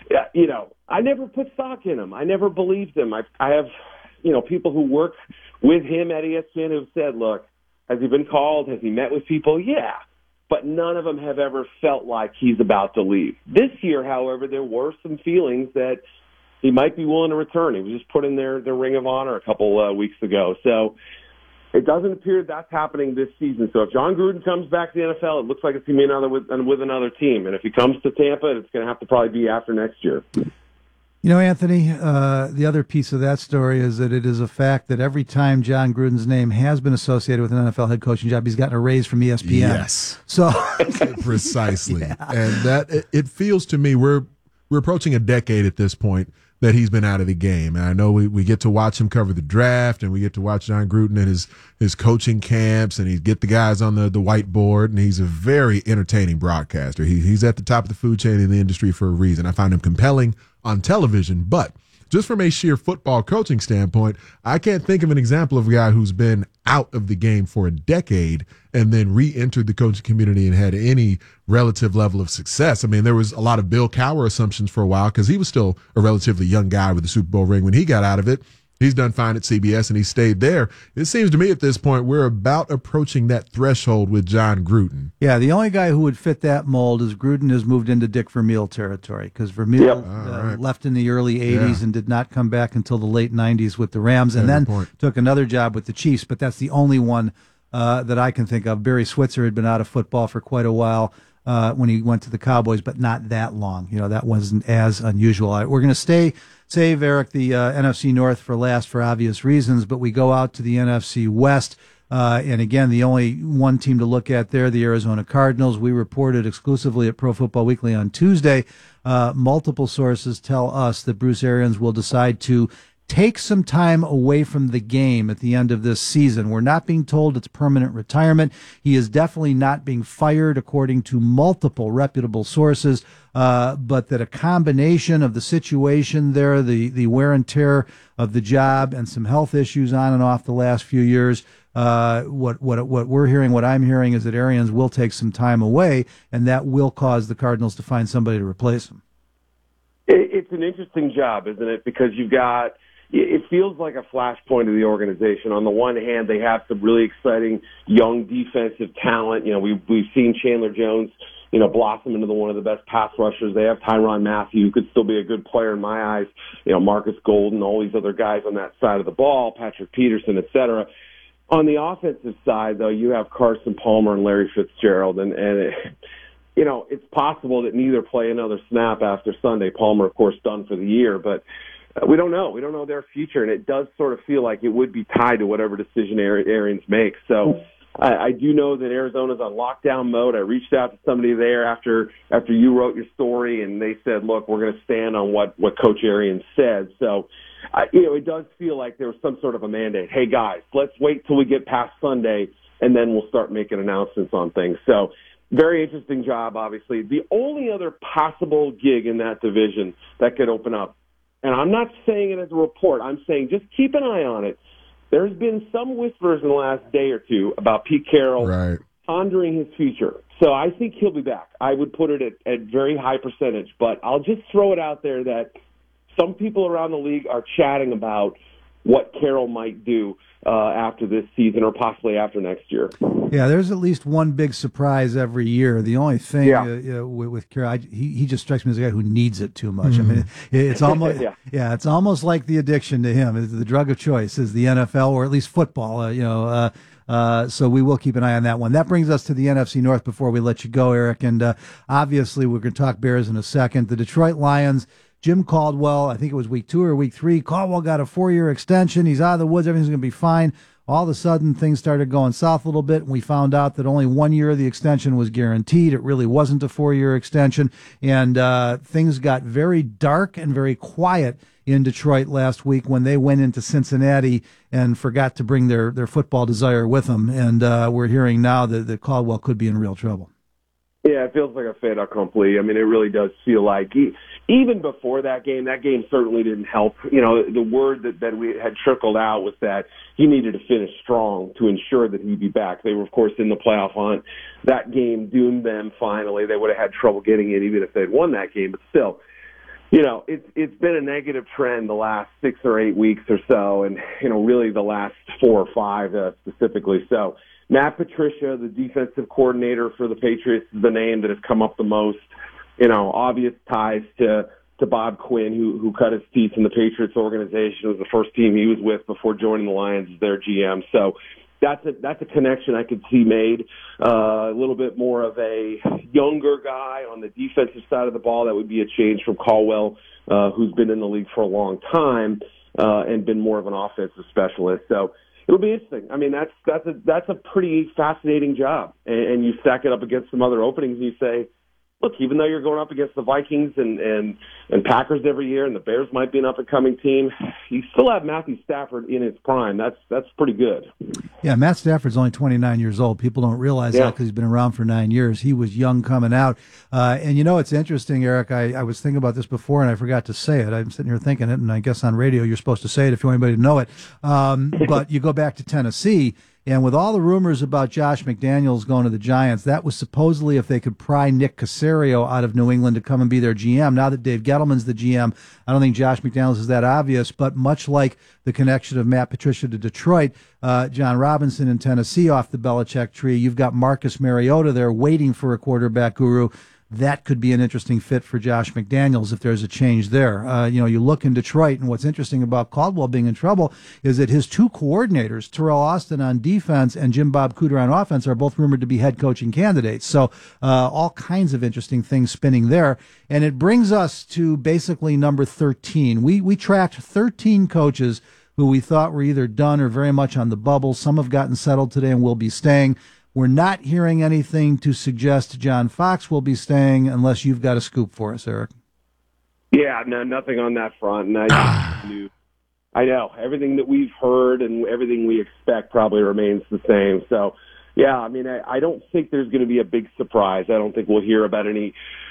I never put stock in him. I never believed him. I have, people who work with him at ESPN who've said, look, has he been called? Has he met with people? Yeah. But none of them have ever felt like he's about to leave. This year, however, there were some feelings that he might be willing to return. He was just put in their Ring of Honor a couple weeks ago. So it doesn't appear that's happening this season. So if John Gruden comes back to the NFL, it looks like it's going to be with another team. And if he comes to Tampa, it's going to have to probably be after next year. Anthony, the other piece of that story is that it is a fact that every time John Gruden's name has been associated with an NFL head coaching job, he's gotten a raise from ESPN. Yes. So precisely. Yeah. And that it feels to me we're approaching a decade at this point that he's been out of the game. And I know we get to watch him cover the draft, and we get to watch John Gruden at his coaching camps, and he get the guys on the whiteboard, and he's a very entertaining broadcaster. He's at the top of the food chain in the industry for a reason. I find him compelling on television, but just from a sheer football coaching standpoint, I can't think of an example of a guy who's been out of the game for a decade and then re-entered the coaching community and had any relative level of success. I mean, there was a lot of Bill Cowher assumptions for a while because he was still a relatively young guy with the Super Bowl ring when he got out of it. He's done fine at CBS, and he stayed there. It seems to me at this point we're about approaching that threshold with John Gruden. Yeah, the only guy who would fit that mold is Gruden has moved into Dick Vermeil territory because Vermeil left in the early 80s and did not come back until the late 90s with the Rams, and then took another job with the Chiefs, but that's the only one that I can think of. Barry Switzer had been out of football for quite a while when he went to the Cowboys, but not that long. That wasn't as unusual. We're going to save, Eric, the NFC North for last for obvious reasons, but we go out to the NFC West. And again, the only one team to look at there, the Arizona Cardinals. We reported exclusively at Pro Football Weekly on Tuesday. Multiple sources tell us that Bruce Arians will decide to take some time away from the game at the end of this season. We're not being told it's permanent retirement. He is definitely not being fired, according to multiple reputable sources, but that a combination of the situation there, the wear and tear of the job, and some health issues on and off the last few years, what we're hearing, what I'm hearing, is that Arians will take some time away, and that will cause the Cardinals to find somebody to replace him. It's an interesting job, isn't it? Because it feels like a flashpoint of the organization. On the one hand, they have some really exciting young defensive talent. We've seen Chandler Jones, blossom into one of the best pass rushers. They have Tyrann Mathieu, who could still be a good player in my eyes. Marcus Golden, all these other guys on that side of the ball, Patrick Peterson, et cetera. On the offensive side, though, you have Carson Palmer and Larry Fitzgerald, and it's possible that neither play another snap after Sunday. Palmer, of course, done for the year, but we don't know. We don't know their future, and it does sort of feel like it would be tied to whatever decision Arians makes. So I do know that Arizona's on lockdown mode. I reached out to somebody there after you wrote your story, and they said, look, we're going to stand on what Coach Arians said. So, it does feel like there was some sort of a mandate. Hey, guys, let's wait till we get past Sunday, and then we'll start making announcements on things. So very interesting job, obviously. The only other possible gig in that division that could open up, and I'm not saying it as a report, I'm saying just keep an eye on it. There's been some whispers in the last day or two about Pete Carroll pondering his future. So I think he'll be back. I would put it at very high percentage, but I'll just throw it out there that some people around the league are chatting about what Carroll might do after this season or possibly after next year. Yeah, there's at least one big surprise every year. The only thing with Carroll, he just strikes me as a guy who needs it too much. Mm-hmm. I mean, it's almost it's almost like the addiction to him. Is the drug of choice is the NFL or at least football. So we will keep an eye on that one. That brings us to the NFC North before we let you go, Eric. And obviously we're going to talk Bears in a second. The Detroit Lions. Jim Caldwell, I think it was week 2 or week 3. Caldwell got a 4-year extension. He's out of the woods. Everything's going to be fine. All of a sudden, things started going south a little bit, and we found out that only 1 year of the extension was guaranteed. It really wasn't a 4-year extension, and things got very dark and very quiet in Detroit last week when they went into Cincinnati and forgot to bring their football desire with them. And we're hearing now that Caldwell could be in real trouble. Yeah, it feels like a fait accompli. I mean, it really does feel like even before that game certainly didn't help. You know, the word that we had trickled out was that he needed to finish strong to ensure that he'd be back. They were, of course, in the playoff hunt. That game doomed them finally. They would have had trouble getting it even if they'd won that game, but still. You know, it's been a negative trend the last 6 or 8 weeks or so, and, you know, really the last 4 or 5 specifically. So Matt Patricia, the defensive coordinator for the Patriots, is the name that has come up the most. You know, obvious ties to Bob Quinn, who cut his teeth in the Patriots organization. It was the first team he was with before joining the Lions as their GM. So that's a connection I could see made. A little bit more of a younger guy on the defensive side of the ball. That would be a change from Caldwell, who's been in the league for a long time and been more of an offensive specialist. So it'll be interesting. I mean, that's a pretty fascinating job. And you stack it up against some other openings, and you say, look, even though you're going up against the Vikings and Packers every year, and the Bears might be an up-and-coming team, you still have Matthew Stafford in his prime. That's pretty good. Yeah, Matt Stafford's only 29 years old. People don't realize that because he's been around for 9 years. He was young coming out. And, you know, it's interesting, Eric. I was thinking about this before, and I forgot to say it. I'm sitting here thinking it, and I guess on radio you're supposed to say it if you want anybody to know it. But you go back to Tennessee, and with all the rumors about Josh McDaniels going to the Giants, that was supposedly if they could pry Nick Caserio out of New England to come and be their GM. Now that Dave Gettleman's the GM, I don't think Josh McDaniels is that obvious, but much like the connection of Matt Patricia to Detroit, John Robinson in Tennessee off the Belichick tree, you've got Marcus Mariota there waiting for a quarterback guru. That could be an interesting fit for Josh McDaniels if there's a change there. You know, you look in Detroit, and what's interesting about Caldwell being in trouble is that his 2 coordinators, Terrell Austin on defense and Jim Bob Cooter on offense, are both rumored to be head coaching candidates. So all kinds of interesting things spinning there. And it brings us to basically number 13. We tracked 13 coaches who we thought were either done or very much on the bubble. Some have gotten settled today and will be staying. We're not hearing anything to suggest John Fox will be staying unless you've got a scoop for us, Eric. Yeah, no, nothing on that front. And I know. Everything that we've heard and everything we expect probably remains the same. So, yeah, I mean, I don't think there's going to be a big surprise. I don't think we'll hear about any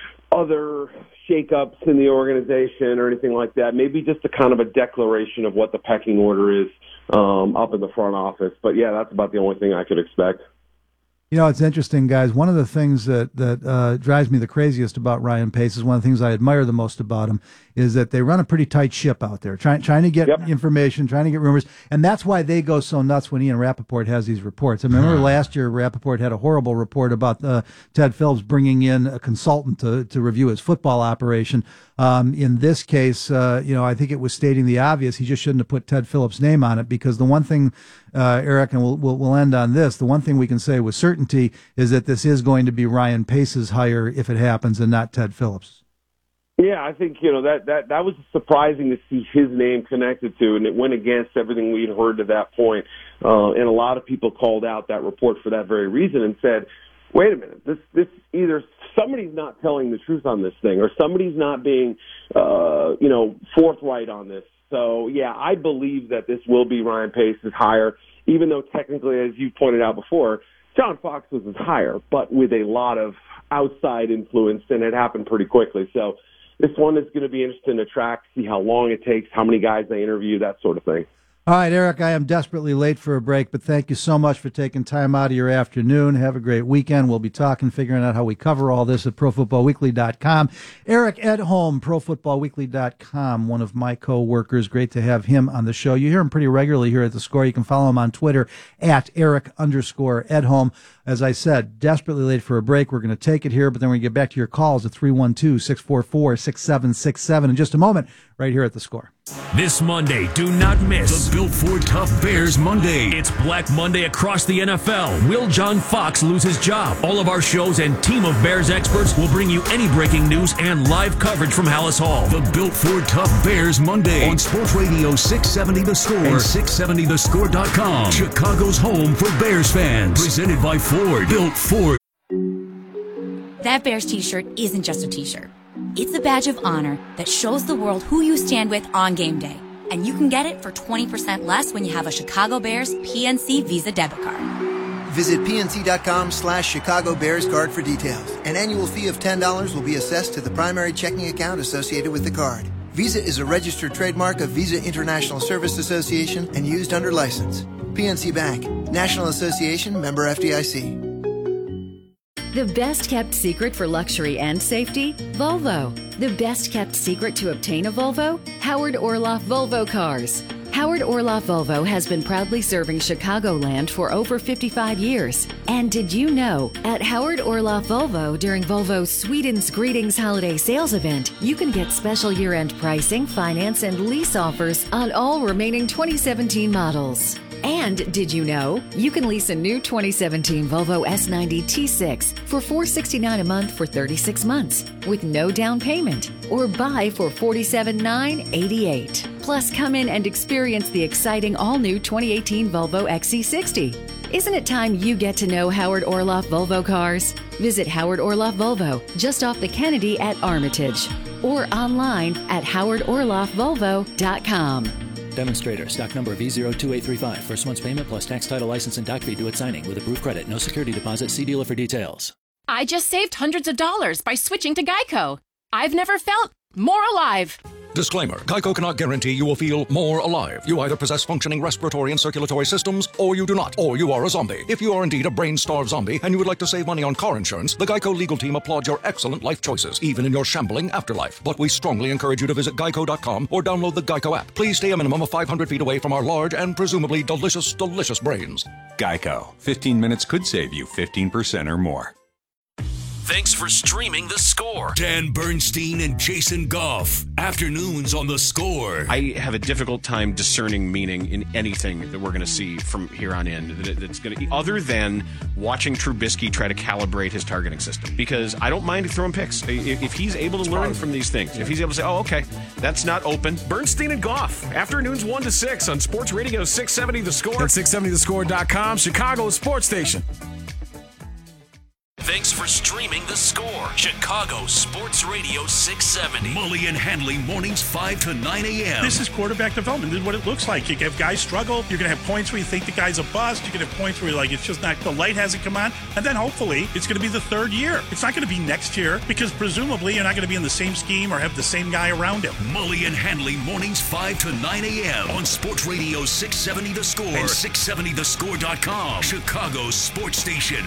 other shakeups in the organization or anything like that. Maybe just a kind of a declaration of what the pecking order is up in the front office. But, yeah, that's about the only thing I could expect. You know, it's interesting, guys. One of the things that drives me the craziest about Ryan Pace is one of the things I admire the most about him is that they run a pretty tight ship out there, trying to get information, trying to get rumors, and that's why they go so nuts when Ian Rappaport has these reports. I remember last year Rappaport had a horrible report about Ted Phillips bringing in a consultant to review his football operation. In this case, you know, I think it was stating the obvious. He just shouldn't have put Ted Phillips' name on it because the one thing, Eric, and we'll end on this, the one thing we can say with certainty is that this is going to be Ryan Pace's hire if it happens and not Ted Phillips. Yeah, I think, you know, that was surprising to see his name connected to, and it went against everything we'd heard to that point. And a lot of people called out that report for that very reason and said, wait a minute, this either somebody's not telling the truth on this thing or somebody's not being, you know, forthright on this. So, yeah, I believe that this will be Ryan Pace's hire, even though technically, as you pointed out before, John Fox was his hire, but with a lot of outside influence, and it happened pretty quickly. So this one is going to be interesting to track, see how long it takes, how many guys they interview, that sort of thing. All right, Eric, I am desperately late for a break, but thank you so much for taking time out of your afternoon. Have a great weekend. We'll be talking, figuring out how we cover all this at ProFootballWeekly.com. Eric Edholm, ProFootballWeekly.com, one of my co-workers. Great to have him on the show. You hear him pretty regularly here at The Score. You can follow him on Twitter at Eric_Edholm. As I said, desperately late for a break. We're going to take it here, but then we're going to get back to your calls at 312-644-6767 in just a moment right here at The Score. This Monday, do not miss the Built Ford Tough Bears Monday. It's Black Monday across the NFL. Will John Fox lose his job? All of our shows and team of Bears experts will bring you any breaking news and live coverage from Hallis Hall. The Built Ford Tough Bears Monday on Sports Radio 670 The Score and 670thescore.com. Chicago's home for Bears fans. Presented by Ford. Built Ford. That Bears t-shirt isn't just a t-shirt. It's a badge of honor that shows the world who you stand with on game day. And you can get it for 20% less when you have a Chicago Bears PNC Visa debit card. Visit pnc.com/Chicago Bears card for details. An annual fee of $10 will be assessed to the primary checking account associated with the card. Visa is a registered trademark of Visa International Service Association and used under license. PNC Bank, National Association, member FDIC. The best kept secret for luxury and safety? Volvo. The best kept secret to obtain a Volvo? Howard Orloff Volvo Cars. Howard Orloff Volvo has been proudly serving Chicagoland for over 55 years. And did you know, at Howard Orloff Volvo during Volvo's Sweden's Greetings Holiday Sales Event, you can get special year-end pricing, finance, and lease offers on all remaining 2017 models. And did you know, you can lease a new 2017 Volvo S90 T6 for $469 a month for 36 months with no down payment, or buy for $47,988. Plus, come in and experience the exciting all-new 2018 Volvo XC60. Isn't it time you get to know Howard Orloff Volvo Cars? Visit Howard Orloff Volvo just off the Kennedy at Armitage, or online at howardorloffvolvo.com. Demonstrator, stock number V02835. First month's payment plus tax, title, license, and doc fee due at signing with approved credit. No security deposit. See dealer for details. I just saved hundreds of dollars by switching to Geico. I've never felt more alive. Disclaimer. Geico cannot guarantee you will feel more alive. You either possess functioning respiratory and circulatory systems, or you do not, or you are a zombie. If you are indeed a brain-starved zombie and you would like to save money on car insurance, the Geico legal team applauds your excellent life choices, even in your shambling afterlife. But we strongly encourage you to visit geico.com or download the Geico app. Please stay a minimum of 500 feet away from our large and presumably delicious, delicious brains. Geico. 15 minutes could save you 15% or more. Thanks for streaming The Score. Dan Bernstein and Jason Goff. Afternoons on The Score. I have a difficult time discerning meaning in anything that we're going to see from here on in. That's going to, other than watching Trubisky try to calibrate his targeting system, because I don't mind throwing picks if he's able to learn from these things. If he's able to say, "Oh, okay, that's not open." Bernstein and Goff. Afternoons 1 to 6 on Sports Radio 670 The Score and 670thescore.com. Chicago's sports station. Thanks for streaming The Score. Chicago Sports Radio 670. Mully and Hanley mornings 5 to 9 a.m. This is quarterback development. This is what it looks like. You have guys struggle. You're going to have points where you think the guy's a bust. You're going to have points where you're like, it's just not, the light hasn't come on. And then hopefully it's going to be the third year. It's not going to be next year because presumably you're not going to be in the same scheme or have the same guy around him. Mully and Hanley mornings 5 to 9 a.m. on Sports Radio 670 The Score and 670thescore.com. Chicago's sports station.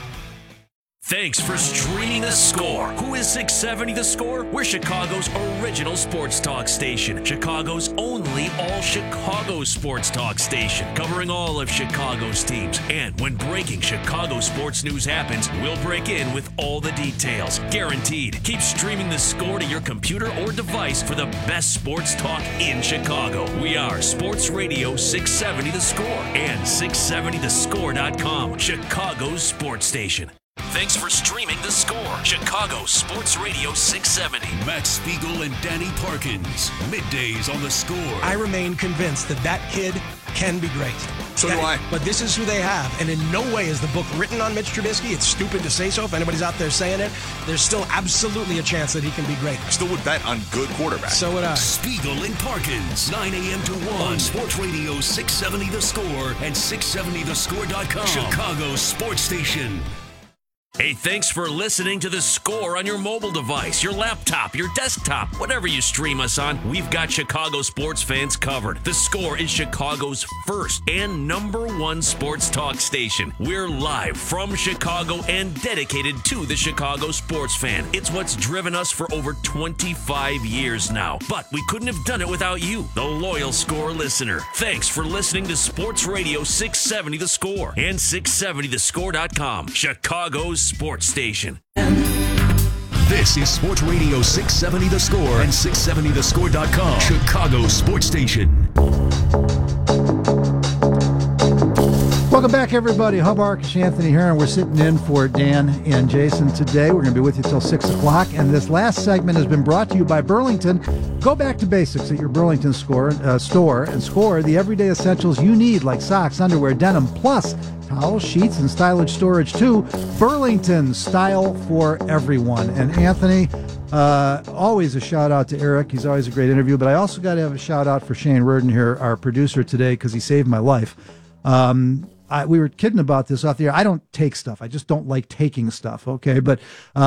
Thanks for streaming The Score. Who is 670 The Score? We're Chicago's original sports talk station. Chicago's only all-Chicago sports talk station. Covering all of Chicago's teams. And when breaking Chicago sports news happens, we'll break in with all the details. Guaranteed. Keep streaming The Score to your computer or device for the best sports talk in Chicago. We are Sports Radio 670 The Score and 670thescore.com. Chicago's sports station. Thanks for streaming The Score. Chicago Sports Radio 670. Matt Spiegel and Danny Parkins. Middays on The Score. I remain convinced that kid can be great. So do I. But this is who they have. And in no way is the book written on Mitch Trubisky. It's stupid to say so. If anybody's out there saying it, there's still absolutely a chance that he can be great. I still would bet on good quarterback. So would I. Spiegel and Parkins. 9 a.m. to 1 on Sports Radio 670 The Score and 670thescore.com. Chicago's sports station. Hey, thanks for listening to The Score on your mobile device, your laptop, your desktop, whatever you stream us on. We've got Chicago sports fans covered. The Score is Chicago's first and #1 sports talk station. We're live from Chicago and dedicated to the Chicago sports fan. It's what's driven us for over 25 years now. But we couldn't have done it without you, the loyal Score listener. Thanks for listening to Sports Radio 670 The Score and 670thescore.com. Chicago's sports station. This is Sports Radio 670 The Score and 670thescore.com. Chicago Sports Station. Welcome back, everybody. Hub Arkish, Anthony here, and we're sitting in for Dan and Jason today. We're going to be with you till 6 o'clock, and this last segment has been brought to you by Burlington. Go back to basics at your Burlington store and score the everyday essentials you need, like socks, underwear, denim, plus towels, sheets, and stylage storage, too. Burlington, style for everyone. And Anthony, always a shout-out to Eric. He's always a great interview, but I also got to have a shout-out for Shane Reardon here, our producer today, because he saved my life. We were kidding about this off the air. I don't take stuff. I just don't like taking stuff, okay? But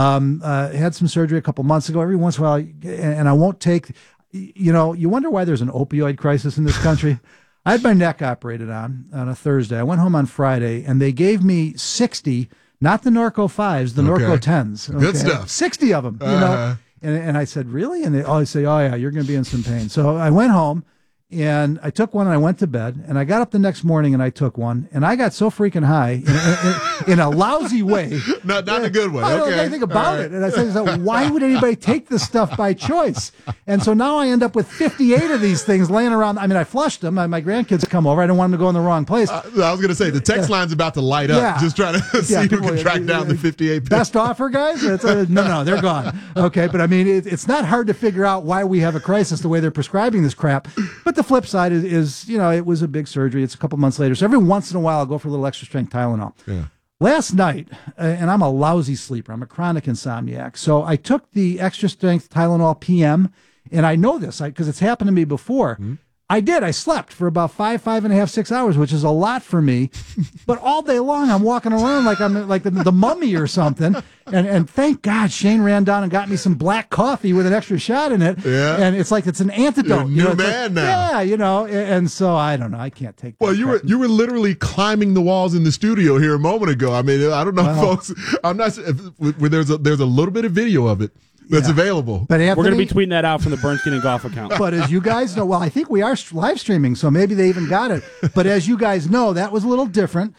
had some surgery a couple months ago. Every once in a while, and I won't take, you wonder why there's an opioid crisis in this country. I had my neck operated on a Thursday. I went home on Friday, and they gave me 60, not the Norco 5s, the Norco 10s. Okay? Good stuff. 60 of them, And I said, really? And they always say, oh, yeah, you're going to be in some pain. So I went home. And I took one and I went to bed, and I got up the next morning and I took one, and I got so freaking high in a lousy way. Not a good way. I don't know anything about it. And I said, why would anybody take this stuff by choice? And so now I end up with 58 of these things laying around. I mean, I flushed them. My grandkids come over. I didn't want them to go in the wrong place. I was going to say, the text line's about to light up. Yeah. Just trying to see who can track down the 58. Best offer, guys? No, they're gone. Okay, but I mean, it's not hard to figure out why we have a crisis the way they're prescribing this crap. But the flip side is it was a big surgery. It's a couple months later. So every once in a while, I'll go for a little extra strength Tylenol. Yeah. Last night, and I'm a lousy sleeper. I'm a chronic insomniac. So I took the extra strength Tylenol PM, and I know this because it's happened to me before. Mm-hmm. I did. I slept for about 5.5, 6 hours, which is a lot for me. But all day long, I'm walking around like I'm like the mummy or something. And thank God Shane ran down and got me some black coffee with an extra shot in it. Yeah. And it's like it's an antidote. You're a new man now. Yeah, and so I don't know. I can't take that. Well, you were literally climbing the walls in the studio here a moment ago. I mean, I don't know, folks. I'm not. There's a little bit of video of it that's available. But Anthony, we're going to be tweeting that out from the Bernstein and Golf account. But as you guys know, well, I think we are live streaming, so maybe they even got it. But as you guys know, that was a little different.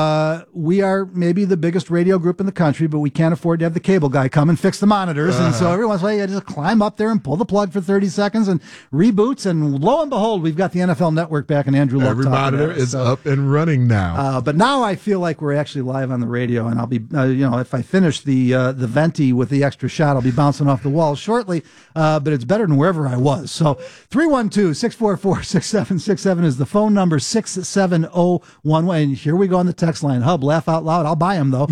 We are maybe the biggest radio group in the country, but we can't afford to have the cable guy come and fix the monitors. And so every once in a while, you just climb up there and pull the plug for 30 seconds and reboots. And lo and behold, we've got the NFL Network back, and Andrew Luck. Every monitor is up and running now. But now I feel like we're actually live on the radio, and I'll be, if I finish the venti with the extra shot, I'll be bouncing off the walls shortly. But it's better than wherever I was. So 312-644-6767 is the phone number, 67011. And here we go on the text line. Hub, laugh out loud. I'll buy them though.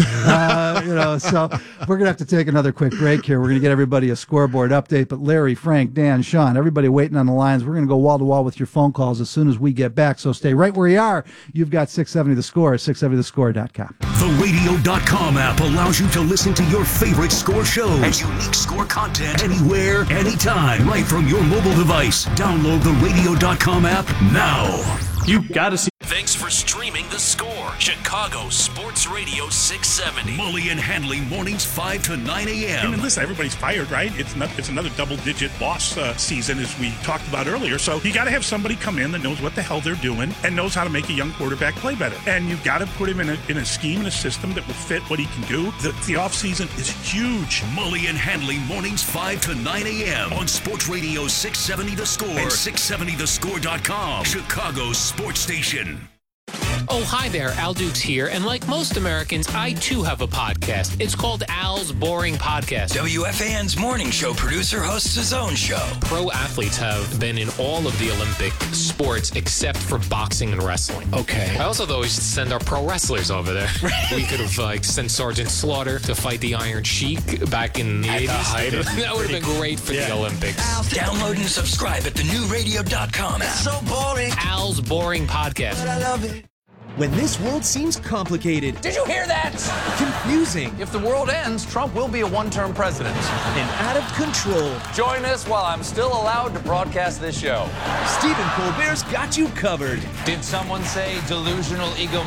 So we're gonna have to take another quick break here. We're gonna get everybody a scoreboard update. But Larry, Frank, Dan, Sean, everybody waiting on the lines. We're gonna go wall to wall with your phone calls as soon as we get back. So stay right where you are. You've got 670 The Score, 670thescore.com. The radio.com app allows you to listen to your favorite Score shows and unique Score content anywhere, anytime, right from your mobile device. Download the radio.com app now. You gotta see. Thanks for streaming The Score. Chicago Sports Radio 670. Mully and Hanley mornings 5 to 9 a.m. I mean, listen, everybody's fired, right? It's another double-digit loss season, as we talked about earlier. So you got to have somebody come in that knows what the hell they're doing and knows how to make a young quarterback play better. And you got to put him in a scheme and a system that will fit what he can do. The offseason is huge. Mully and Hanley mornings 5 to 9 a.m. on Sports Radio 670 The Score and 670thescore.com. Chicago's sports station. Oh, hi there. Al Dukes here. And like most Americans, I too have a podcast. It's called Al's Boring Podcast. WFAN's morning show producer hosts his own show. Pro athletes have been in all of the Olympic sports except for boxing and wrestling. Okay. I also, though, we should send our pro wrestlers over there. We could have sent Sergeant Slaughter to fight the Iron Sheik back in the 80s. That would have been great for the Olympics. Download and subscribe at thenewradio.com app. It's so boring. Al's Boring Podcast. But I love it. When this world seems complicated, Did you hear that? confusing, If the world ends, Trump will be a one-term president. and out of control, Join us while I'm still allowed to broadcast this show. Stephen Colbert's got you covered. Did someone say delusional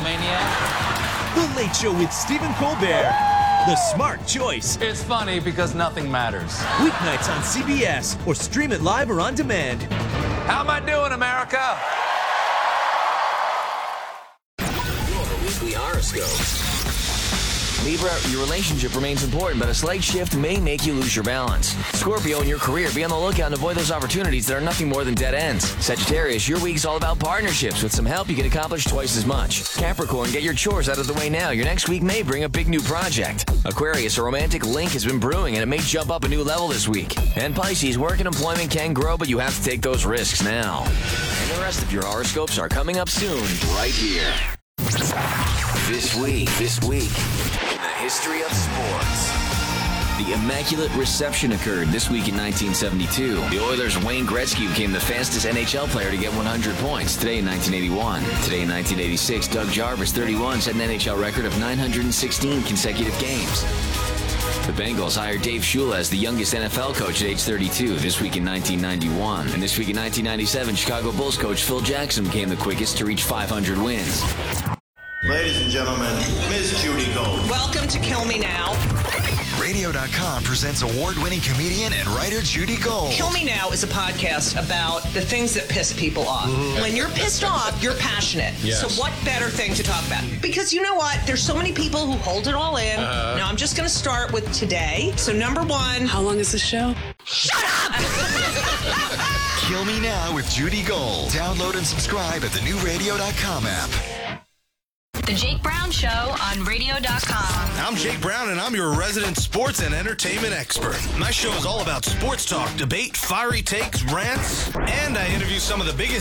egomaniac? The Late Show with Stephen Colbert. The smart choice. It's funny because nothing matters. Weeknights on CBS or stream it live or on demand. How am I doing, America? Your weekly horoscope Libra, your relationship remains important, but a slight shift may make you lose your balance. Scorpio, in your career, be on the lookout and avoid those opportunities that are nothing more than dead ends. Sagittarius, your week's all about partnerships. With some help, you can accomplish twice as much. Capricorn, get your chores out of the way now. Your next week may bring a big new project. Aquarius, a romantic link has been brewing and it may jump up a new level this week. And Pisces, work and employment can grow, but you have to take those risks now. And the rest of your horoscopes are coming up soon, right here. This week in the history of sports. The Immaculate Reception occurred this week in 1972. The Oilers' Wayne Gretzky became the fastest NHL player to get 100 points. Today in 1981. Today in 1986, Doug Jarvis, 31, set an NHL record of 916 consecutive games. The Bengals hired Dave Shula as the youngest NFL coach at age 32 this week in 1991. And this week in 1997, Chicago Bulls coach Phil Jackson became the quickest to reach 500 wins. Ladies and gentlemen, Ms. Judy Gold. Welcome to Kill Me Now. Radio.com presents award-winning comedian and writer Judy Gold. Kill Me Now is a podcast about the things that piss people off. Mm-hmm. When you're pissed off, you're passionate. Yes. So what better thing to talk about? Because you know what? There's so many people who hold it all in. Now I'm just going to start with today. So number one. How long is the show? Shut up! Kill Me Now with Judy Gold. Download and subscribe at the new Radio.com app. The Jake Brown Show on Radio.com. I'm Jake Brown, and I'm your resident sports and entertainment expert. My show is all about sports talk, debate, fiery takes, rants, and I interview some of the biggest